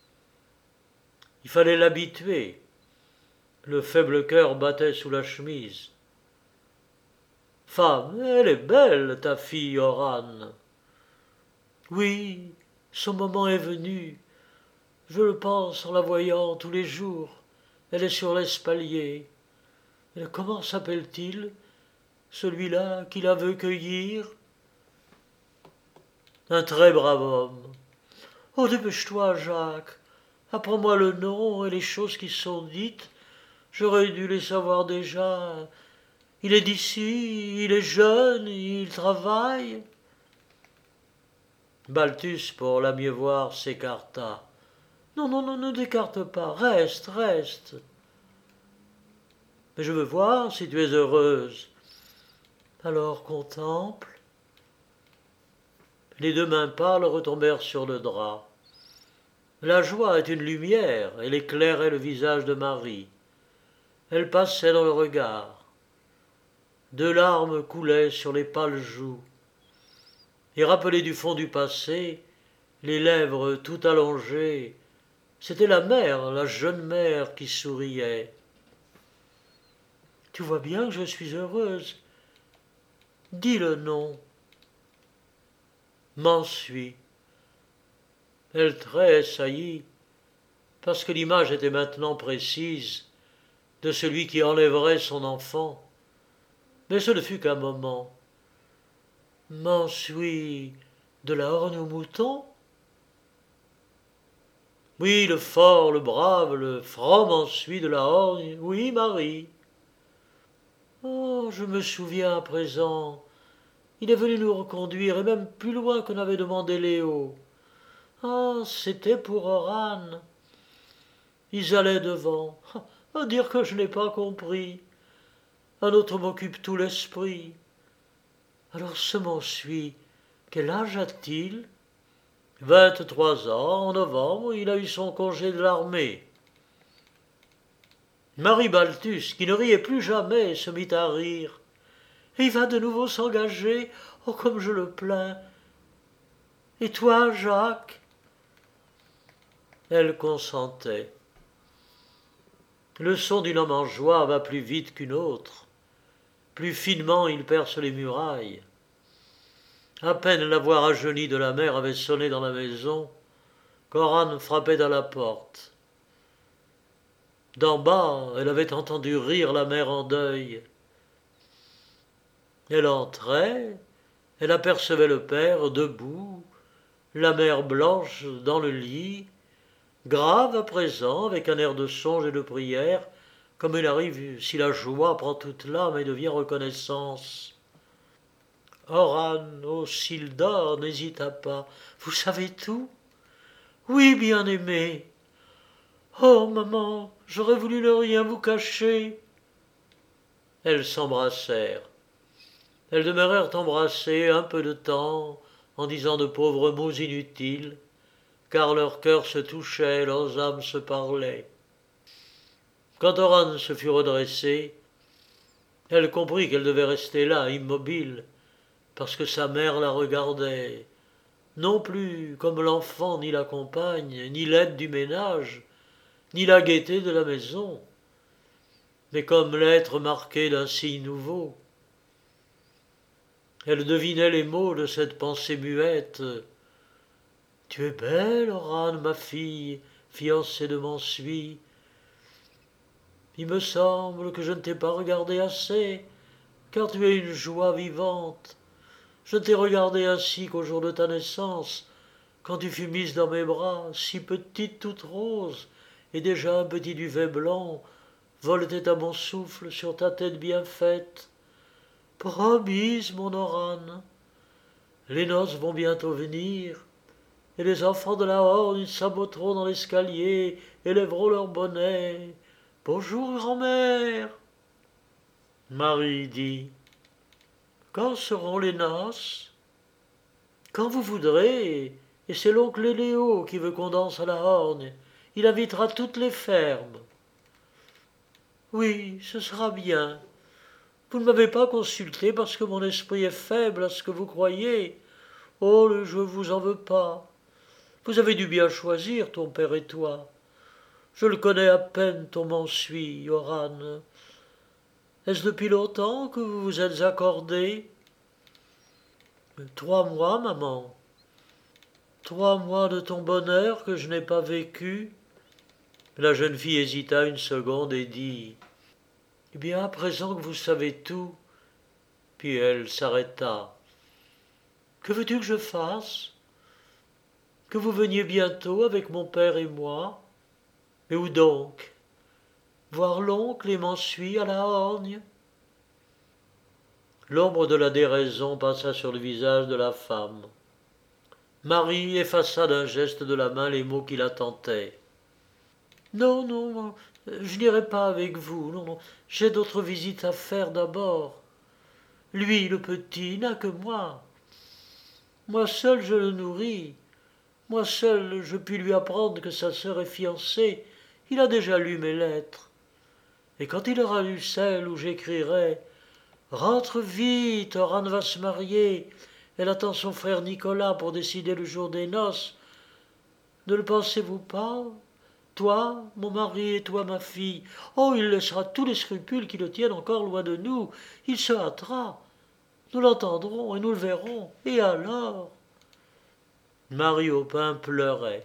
Il fallait l'habituer. Le faible cœur battait sous la chemise. « Femme, elle est belle, ta fille Oran. »« Oui, son moment est venu. Je le pense en la voyant tous les jours. Elle est sur l'espalier. Comment s'appelle-t-il, celui-là qui la veut cueillir ?»« Un très brave homme. »« Oh, dépêche-toi, Jacques. Apprends-moi le nom et les choses qui sont dites. J'aurais dû les savoir déjà. Il est d'ici, il est jeune, il travaille. » Balthus, pour la mieux voir, s'écarta. « Non, non, non, ne t'écarte pas. Reste, reste. »« Mais je veux voir si tu es heureuse. » « Alors contemple. » Les deux mains pâles retombèrent sur le drap. La joie est une lumière, elle éclairait le visage de Marie. Elle passait dans le regard. Deux larmes coulaient sur les pâles joues. Et rappelées du fond du passé, les lèvres tout allongées, c'était la mère, la jeune mère qui souriait. « Tu vois bien que je suis heureuse. Dis le nom. » « M'ensuit. » Elle tressaillit, parce que l'image était maintenant précise de celui qui enlèverait son enfant. Mais ce ne fut qu'un moment. « M'ensuit de la horne au mouton ?» Oui, le fort, le brave, le franc m'ensuit de la horne. Oui, Marie. Oh, je me souviens à présent. Il est venu nous reconduire, et même plus loin que n'avait demandé Léo. Ah, c'était pour Oran. Ils allaient devant. À dire que je n'ai pas compris. Un autre m'occupe tout l'esprit. Alors ce m'ensuit. Quel âge a-t-il? 23 ans, en novembre, il a eu son congé de l'armée. Marie Balthus, qui ne riait plus jamais, se mit à rire. Et il va de nouveau s'engager. Oh, comme je le plains. Et toi, Jacques? Elle consentait. Le son d'une homme en joie va plus vite qu'une autre. Plus finement il perce les murailles. À peine la voix rajeunie de la mère avait sonné dans la maison, qu'Oran frappait à la porte. D'en bas, elle avait entendu rire la mère en deuil. Elle entrait, elle apercevait le père debout, la mère blanche dans le lit, grave à présent, avec un air de songe et de prière, comme il arrive si la joie prend toute l'âme et devient reconnaissance. Oran, ô cils d'or, n'hésita pas. Vous savez tout? Oui, bien-aimé. Oh, maman, j'aurais voulu ne rien vous cacher. Elles s'embrassèrent. Elles demeurèrent embrassées un peu de temps, en disant de pauvres mots inutiles, car leurs cœurs se touchaient, leurs âmes se parlaient. Quand Oran se fut redressée, elle comprit qu'elle devait rester là, immobile, parce que sa mère la regardait, non plus comme l'enfant ni la compagne, ni l'aide du ménage, ni la gaieté de la maison, mais comme l'être marqué d'un signe nouveau. Elle devinait les mots de cette pensée muette. « Tu es belle, Oran, ma fille, fiancée de m'ensuit. Il me semble que je ne t'ai pas regardée assez, car tu es une joie vivante. Je ne t'ai regardée ainsi qu'au jour de ta naissance, quand tu fus mise dans mes bras, si petite, toute rose, et déjà un petit duvet blanc voltait à mon souffle sur ta tête bien faite. Promise, mon Oran, les noces vont bientôt venir, et les enfants de la Horne s'abotteront dans l'escalier et lèveront leur bonnet. Bonjour, grand-mère. Marie dit, quand seront les noces? Quand vous voudrez, et c'est l'oncle Léo qui veut qu'on danse à la Horne. Il invitera toutes les fermes. Oui, ce sera bien. Vous ne m'avez pas consulté parce que mon esprit est faible à ce que vous croyez. Oh, je vous en veux pas. Vous avez dû bien choisir, ton père et toi. Je le connais à peine, ton m'ensuit, Oran. Est-ce depuis longtemps que vous vous êtes accordés? 3 mois, maman. 3 mois de ton bonheur que je n'ai pas vécu. La jeune fille hésita une seconde et dit, « Eh bien, à présent que vous savez tout. » Puis elle s'arrêta. « Que veux-tu que je fasse? Que vous veniez bientôt avec mon père et moi? Mais où donc? Voir l'oncle et m'ensuit à la Horgne? » L'ombre de la déraison passa sur le visage de la femme. Marie effaça d'un geste de la main les mots qui la tentaient. « Non, non, je n'irai pas avec vous, non, non, j'ai d'autres visites à faire d'abord. Lui, le petit, n'a que moi. Moi seul je le nourris. Moi seul je puis lui apprendre que sa sœur est fiancée. Il a déjà lu mes lettres. Et quand il aura lu celle où j'écrirai « Rentre vite, Oran va se marier. Elle attend son frère Nicolas pour décider le jour des noces. Ne le pensez-vous pas? Toi, mon mari, et toi, ma fille. Oh, il laissera tous les scrupules qui le tiennent encore loin de nous. Il se hâtera. Nous l'entendrons et nous le verrons. Et alors ?» Marie Aupin pleurait.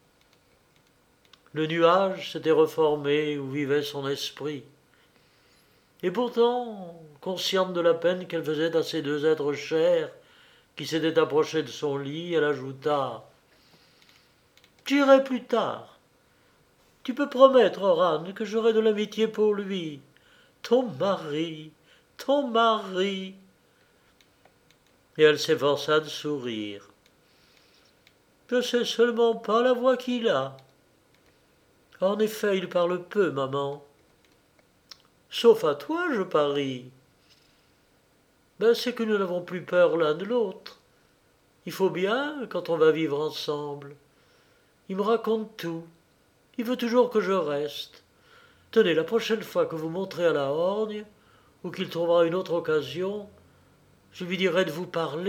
Le nuage s'était reformé où vivait son esprit. Et pourtant, consciente de la peine qu'elle faisait à ces deux êtres chers qui s'étaient approchés de son lit, elle ajouta « J'irai plus tard. Tu peux promettre, Oran, que j'aurai de l'amitié pour lui. Ton mari, ton mari. » Et elle s'efforça de sourire. « Je sais seulement pas la voix qu'il a. En effet, il parle peu, maman. Sauf à toi, je parie. Ben, c'est que nous n'avons plus peur l'un de l'autre. Il faut bien, quand on va vivre ensemble. Il me raconte tout. Il veut toujours que je reste. Tenez, la prochaine fois que vous monterez à la Horgne, ou qu'il trouvera une autre occasion, je lui dirai de vous parler. »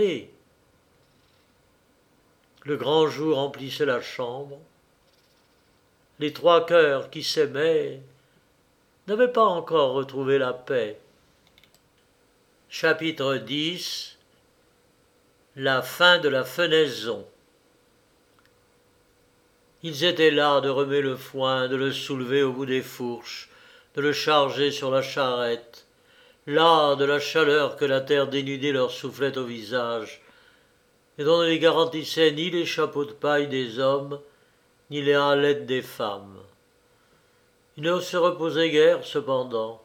Le grand jour emplissait la chambre. Les trois cœurs qui s'aimaient n'avaient pas encore retrouvé la paix. Chapitre 10. La fin de la fenaison. Ils étaient là de remuer le foin, de le soulever au bout des fourches, de le charger sur la charrette, là de la chaleur que la terre dénudée leur soufflait au visage, et dont ne les garantissaient ni les chapeaux de paille des hommes, ni les halettes des femmes. Ils ne se reposaient guère, cependant.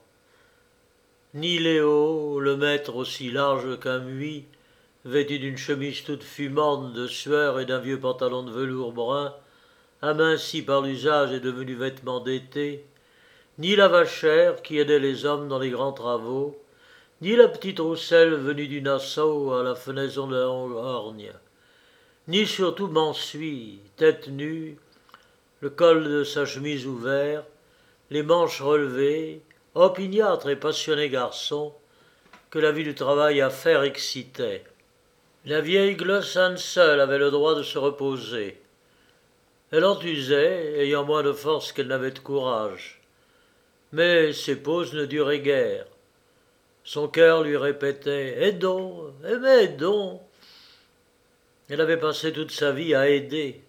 Ni Léo, le maître aussi large qu'un muid, vêtu d'une chemise toute fumante de sueur et d'un vieux pantalon de velours brun, aminci par l'usage et devenu vêtement d'été, ni la vachère qui aidait les hommes dans les grands travaux, ni la petite Rousselle venue du Nassau à la fenaison de la Horgne, ni surtout Mansuy, tête nue, le col de sa chemise ouvert, les manches relevées, opiniâtre et passionné garçon, que la vie du travail à faire excitait. La vieille Glossane seule avait le droit de se reposer. Elle en usait, ayant moins de force qu'elle n'avait de courage. Mais ses pauses ne duraient guère. Son cœur lui répétait « Aidons, aidons !» Elle avait passé toute sa vie à aider.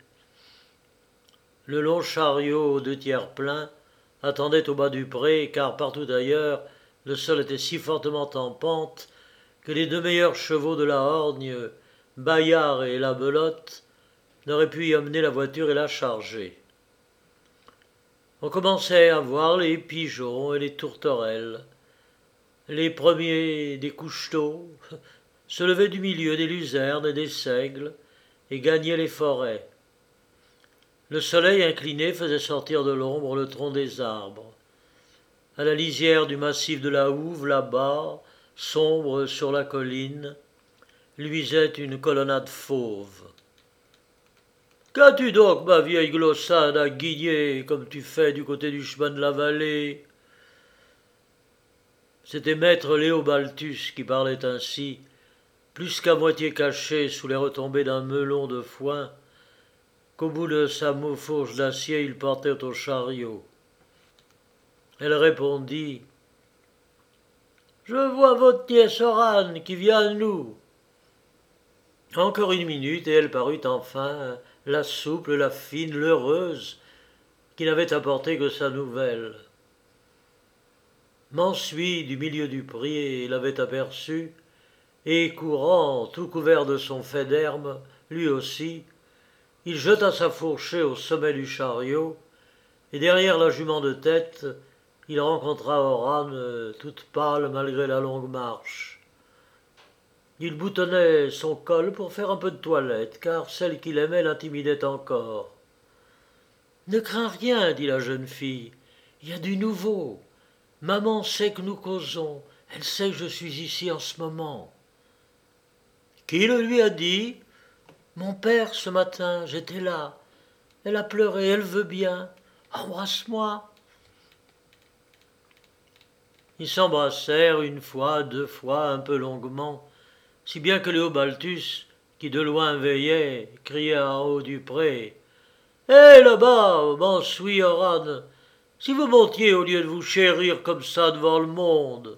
Le long chariot aux 2 tiers plein attendait au bas du pré, car partout ailleurs le sol était si fortement en pente que les 2 meilleurs chevaux de la Horgne, Bayard et la Belote, n'auraient pu y amener la voiture et la charger. On commençait à voir les pigeons et les tourterelles. Les premiers des coucheteaux se levaient du milieu des luzernes et des seigles et gagnaient les forêts. Le soleil incliné faisait sortir de l'ombre le tronc des arbres. À la lisière du massif de la Houve, là-bas, sombre sur la colline, luisait une colonnade fauve. « Qu'as-tu donc, ma vieille Glossade, à guigner comme tu fais du côté du chemin de la vallée ?» C'était maître Léo Balthus qui parlait ainsi, plus qu'à moitié caché sous les retombées d'un melon de foin, qu'au bout de sa fourche d'acier il portait au chariot. Elle répondit « Je vois votre nièce Oran qui vient à nous. » Encore une minute et elle parut enfin, la souple, la fine, l'heureuse, qui n'avait apporté que sa nouvelle. Mansuy, du milieu du pré, l'avait aperçue, et courant, tout couvert de son fait d'herbe, lui aussi, il jeta sa fourchée au sommet du chariot, et derrière la jument de tête, il rencontra Oran, toute pâle malgré la longue marche. Il boutonnait son col pour faire un peu de toilette, car celle qu'il aimait l'intimidait encore. « Ne crains rien, dit la jeune fille, il y a du nouveau. Maman sait que nous causons, elle sait que je suis ici en ce moment. » « Qui le lui a dit ? Mon père, ce matin, j'étais là. Elle a pleuré, elle veut bien. Embrasse-moi. Ils s'embrassèrent une fois, deux fois, un peu longuement, si bien que Léobaltus, qui de loin veillait, cria en haut du pré. Hé là-bas, m'ensuit Oran, si vous montiez au lieu de vous chérir comme ça devant le monde.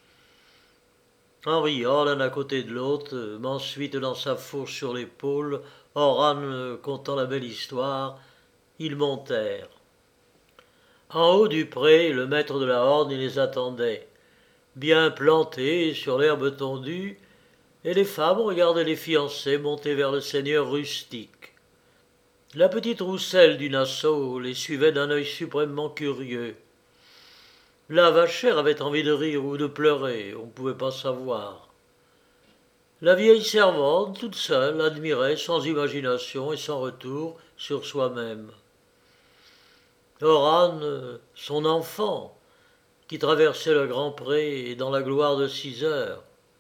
En riant l'un à côté de l'autre, m'ensuite dans sa fourche sur l'épaule, Oran contant la belle histoire, ils montèrent. En haut du pré, le maître de la horde les attendait, bien plantés sur l'herbe tondue, et les femmes regardaient les fiancés monter vers le seigneur rustique. La petite rousselle du Nassau les suivait d'un œil suprêmement curieux. La vachère avait envie de rire ou de pleurer, on ne pouvait pas savoir. La vieille servante, toute seule, admirait sans imagination et sans retour sur soi-même. Oran, son enfant, qui traversait le grand pré dans la gloire de 6 heures.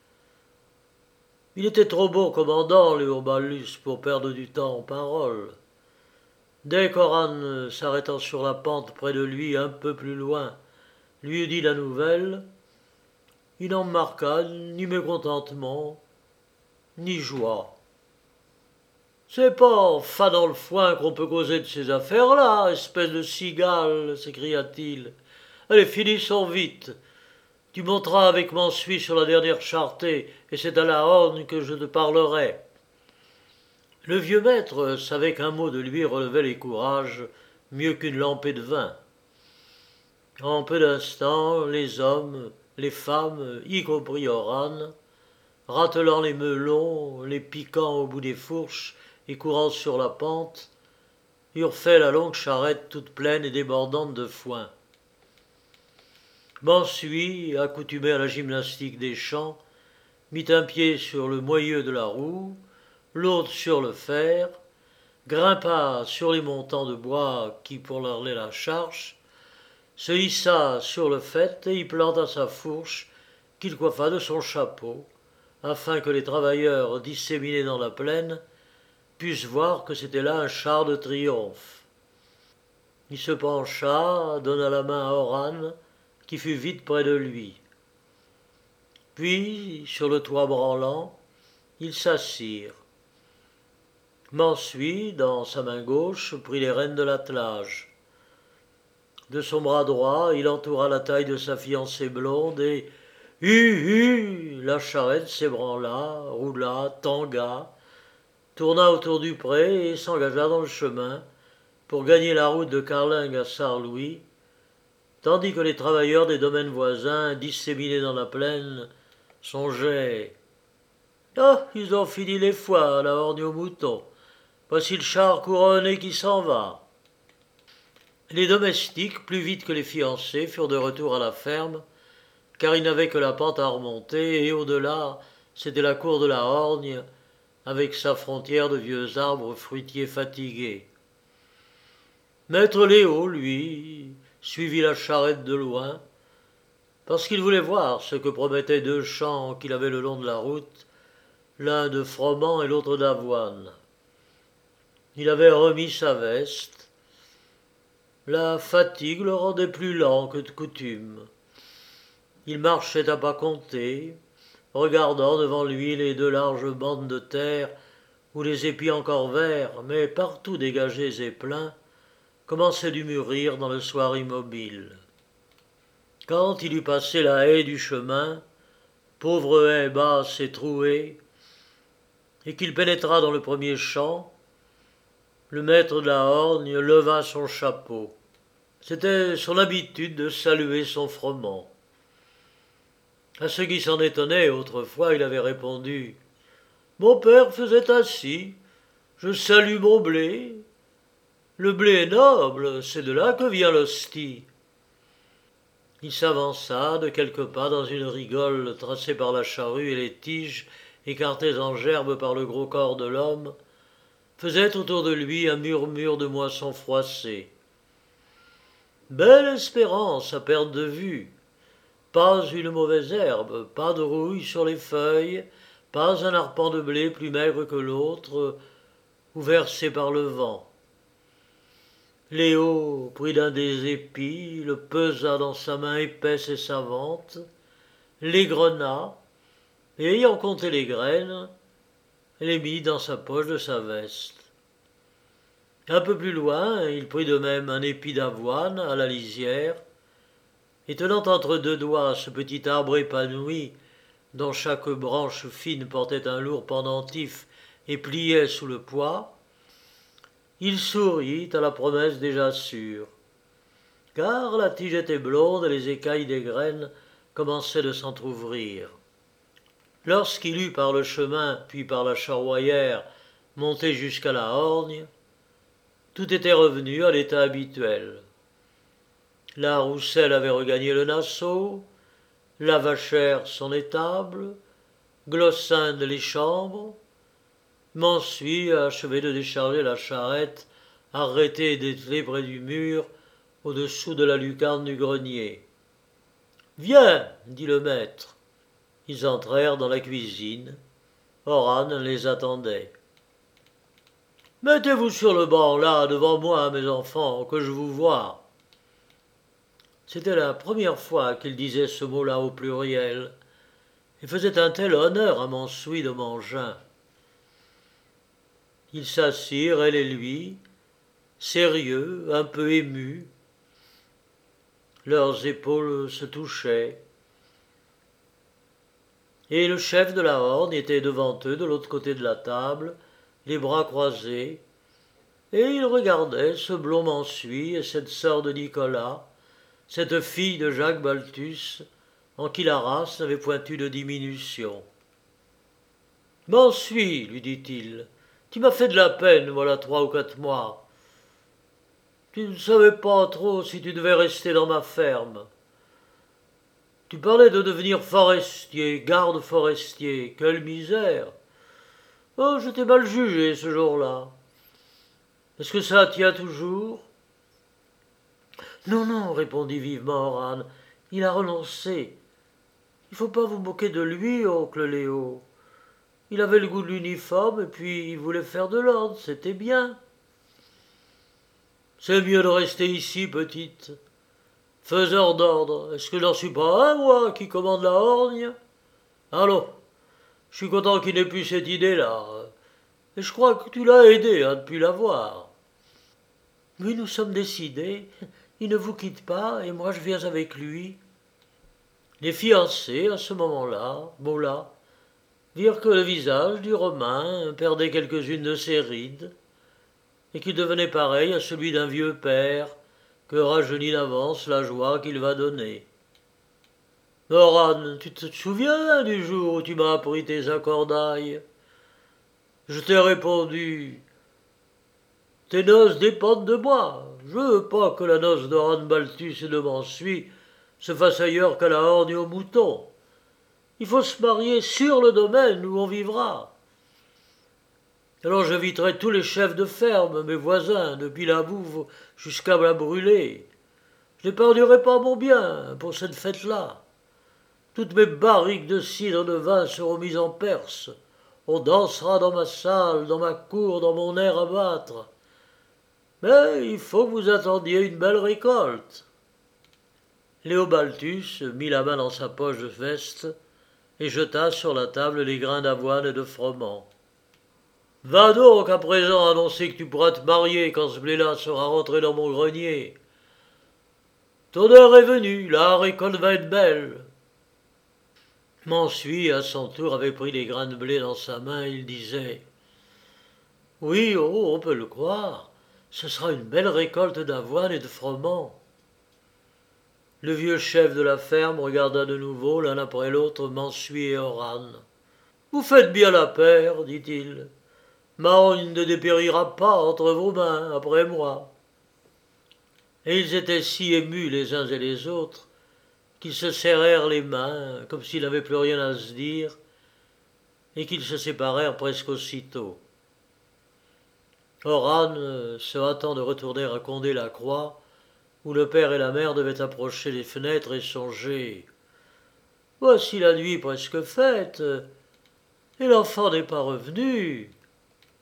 Il était trop beau commandant, Léobalus, pour perdre du temps en paroles. Dès qu'Oran, s'arrêtant sur la pente près de lui, un peu plus loin, lui eut dit la nouvelle, il n'en marqua ni mécontentement, ni joie. C'est pas en fanant le foin qu'on peut causer de ces affaires-là, espèce de cigale, s'écria-t-il. Allez, finissons vite. Tu monteras avec Mansuy sur la dernière charretée, et c'est à la horne que je te parlerai. Le vieux maître savait qu'un mot de lui relevait les courages mieux qu'une lampée de vin. En peu d'instants, les hommes, les femmes, y compris Oran, ratelant les melons, les piquant au bout des fourches et courant sur la pente, eurent fait la longue charrette toute pleine et débordante de foin. Mansuy, accoutumé à la gymnastique des champs, mit un pied sur le moyeu de la roue, l'autre sur le fer, grimpa sur les montants de bois qui pourlarlaient la charge, se hissa sur le faîte et y planta sa fourche qu'il coiffa de son chapeau, afin que les travailleurs disséminés dans la plaine pussent voir que c'était là un char de triomphe. Il se pencha, donna la main à Oran, qui fut vite près de lui. Puis, sur le toit branlant, ils s'assirent. Mansuy, dans sa main gauche, prit les rênes de l'attelage. De son bras droit, il entoura la taille de sa fiancée blonde et la charrette s'ébranla, roula, tangua, tourna autour du pré et s'engagea dans le chemin pour gagner la route de Carlingue à Sarlouis, tandis que les travailleurs des domaines voisins, disséminés dans la plaine, songeaient « Ah, ils ont fini les foins à la orgne aux moutons. Voici le char couronné qui s'en va. » Les domestiques, plus vite que les fiancés, furent de retour à la ferme, car ils n'avaient que la pente à remonter, et au-delà, c'était la cour de la Horgne, avec sa frontière de vieux arbres fruitiers fatigués. Maître Léo, lui, suivit la charrette de loin, parce qu'il voulait voir ce que promettaient 2 champs qu'il avait le long de la route, l'un de froment et l'autre d'avoine. Il avait remis sa veste. La fatigue le rendait plus lent que de coutume. Il marchait à pas comptés, regardant devant lui les 2 larges bandes de terre où les épis encore verts, mais partout dégagés et pleins, commençaient du mûrir dans le soir immobile. Quand il eut passé la haie du chemin, pauvre haie basse et trouée, et qu'il pénétra dans le premier champ, le maître de la Horgne leva son chapeau. C'était son habitude de saluer son froment. À ceux qui s'en étonnaient autrefois, il avait répondu « Mon père faisait ainsi, je salue mon blé. Le blé est noble, c'est de là que vient l'hostie. » Il s'avança de quelques pas dans une rigole tracée par la charrue et les tiges écartées en gerbe par le gros corps de l'homme, faisait autour de lui un murmure de moisson froissée. Belle espérance à perte de vue. Pas une mauvaise herbe, pas de rouille sur les feuilles, pas un arpent de blé plus maigre que l'autre, ou versés par le vent. Léo prit d'un des épis, le pesa dans sa main épaisse et savante, l'égrena, et ayant compté les graines, les mit dans sa poche de sa veste. Un peu plus loin, il prit de même un épi d'avoine à la lisière, et tenant entre deux doigts ce petit arbre épanoui, dont chaque branche fine portait un lourd pendentif et pliait sous le poids, il sourit à la promesse déjà sûre, car la tige était blonde et les écailles des graines commençaient de s'entr'ouvrir. Lorsqu'il eut par le chemin, puis par la charroyère, monté jusqu'à la Horgne, tout était revenu à l'état habituel. La Rousselle avait regagné le Nassau, la Vachère son étable, Glossinde les chambres, Mansuy achevait de décharger la charrette arrêtée et dételée près du mur, au-dessous de la lucarne du grenier. « Viens, dit le maître. » Ils entrèrent dans la cuisine. Oran les attendait. « Mettez-vous sur le banc, là, devant moi, mes enfants, que je vous voie. » C'était la première fois qu'il disait ce mot-là au pluriel, et faisait un tel honneur à Mansuy de Mangin. Ils s'assirent, elle et lui, sérieux, un peu émus. Leurs épaules se touchaient. Et le chef de la Horne était devant eux, de l'autre côté de la table, les bras croisés, et il regardait ce blond Mansuy et cette sœur de Nicolas, cette fille de Jacques Balthus, en qui la race n'avait point eu de diminution. « Mansuy, lui dit-il, tu m'as fait de la peine, voilà 3 ou 4 mois. Tu ne savais pas trop si tu devais rester dans ma ferme. Tu parlais de devenir forestier, garde forestier, quelle misère. Oh, je t'ai mal jugé ce jour-là. Est-ce que ça tient toujours ? » « Non, non, répondit vivement Oran, il a renoncé. Il ne faut pas vous moquer de lui, oncle Léo. Il avait le goût de l'uniforme et puis il voulait faire de l'ordre, c'était bien. C'est mieux de rester ici, petite. Faiseur d'ordre, est-ce que je n'en suis pas un, moi, qui commande la Horgne ? Allons, je suis content qu'il n'ait plus cette idée-là. Et je crois que tu l'as aidé à ne plus l'avoir. Oui, nous sommes décidés. Il ne vous quitte pas, et moi je viens avec lui. Les fiancés, à ce moment-là, virent que le visage du Romain perdait quelques-unes de ses rides, et qu'il devenait pareil à celui d'un vieux père que rajeunit d'avance la joie qu'il va donner. « Oran, tu te souviens du jour où tu m'as appris tes accordailles ? Je t'ai répondu « Tes noces dépendent de moi. Je ne veux pas que la noce d'Oran Balthus et de Mansuy se fasse ailleurs qu'à la Horgne et aux moutons. Il faut se marier sur le domaine où on vivra. Alors j'inviterai tous les chefs de ferme, mes voisins, depuis la Bouve jusqu'à la Brûlée. Je n'épargnerai pas mon bien pour cette fête-là. Toutes mes barriques de cidre de vin seront mises en Perse. On dansera dans ma salle, dans ma cour, dans mon air à battre. Mais il faut que vous attendiez une belle récolte. » Léo Balthus mit la main dans sa poche de veste et jeta sur la table les grains d'avoine et de froment. « Va donc à présent annoncer que tu pourras te marier quand ce blé-là sera rentré dans mon grenier. Ton heure est venue, la récolte va être belle. » Mansuy, à son tour, avait pris les grains de blé dans sa main et il disait « Oui, oh, on peut le croire, ce sera une belle récolte d'avoine et de froment. » Le vieux chef de la ferme regarda de nouveau l'un après l'autre Mansuy et Oran. « Vous faites bien la paire, dit-il. Ma Horgne ne dépérira pas entre vos mains après moi. » Et ils étaient si émus les uns et les autres qu'ils se serrèrent les mains comme s'ils n'avaient plus rien à se dire et qu'ils se séparèrent presque aussitôt. Oran, se hâtant de retourner à Condé-la-Croix, où le père et la mère devaient approcher les fenêtres et songer « Voici la nuit presque faite, et l'enfant n'est pas revenu.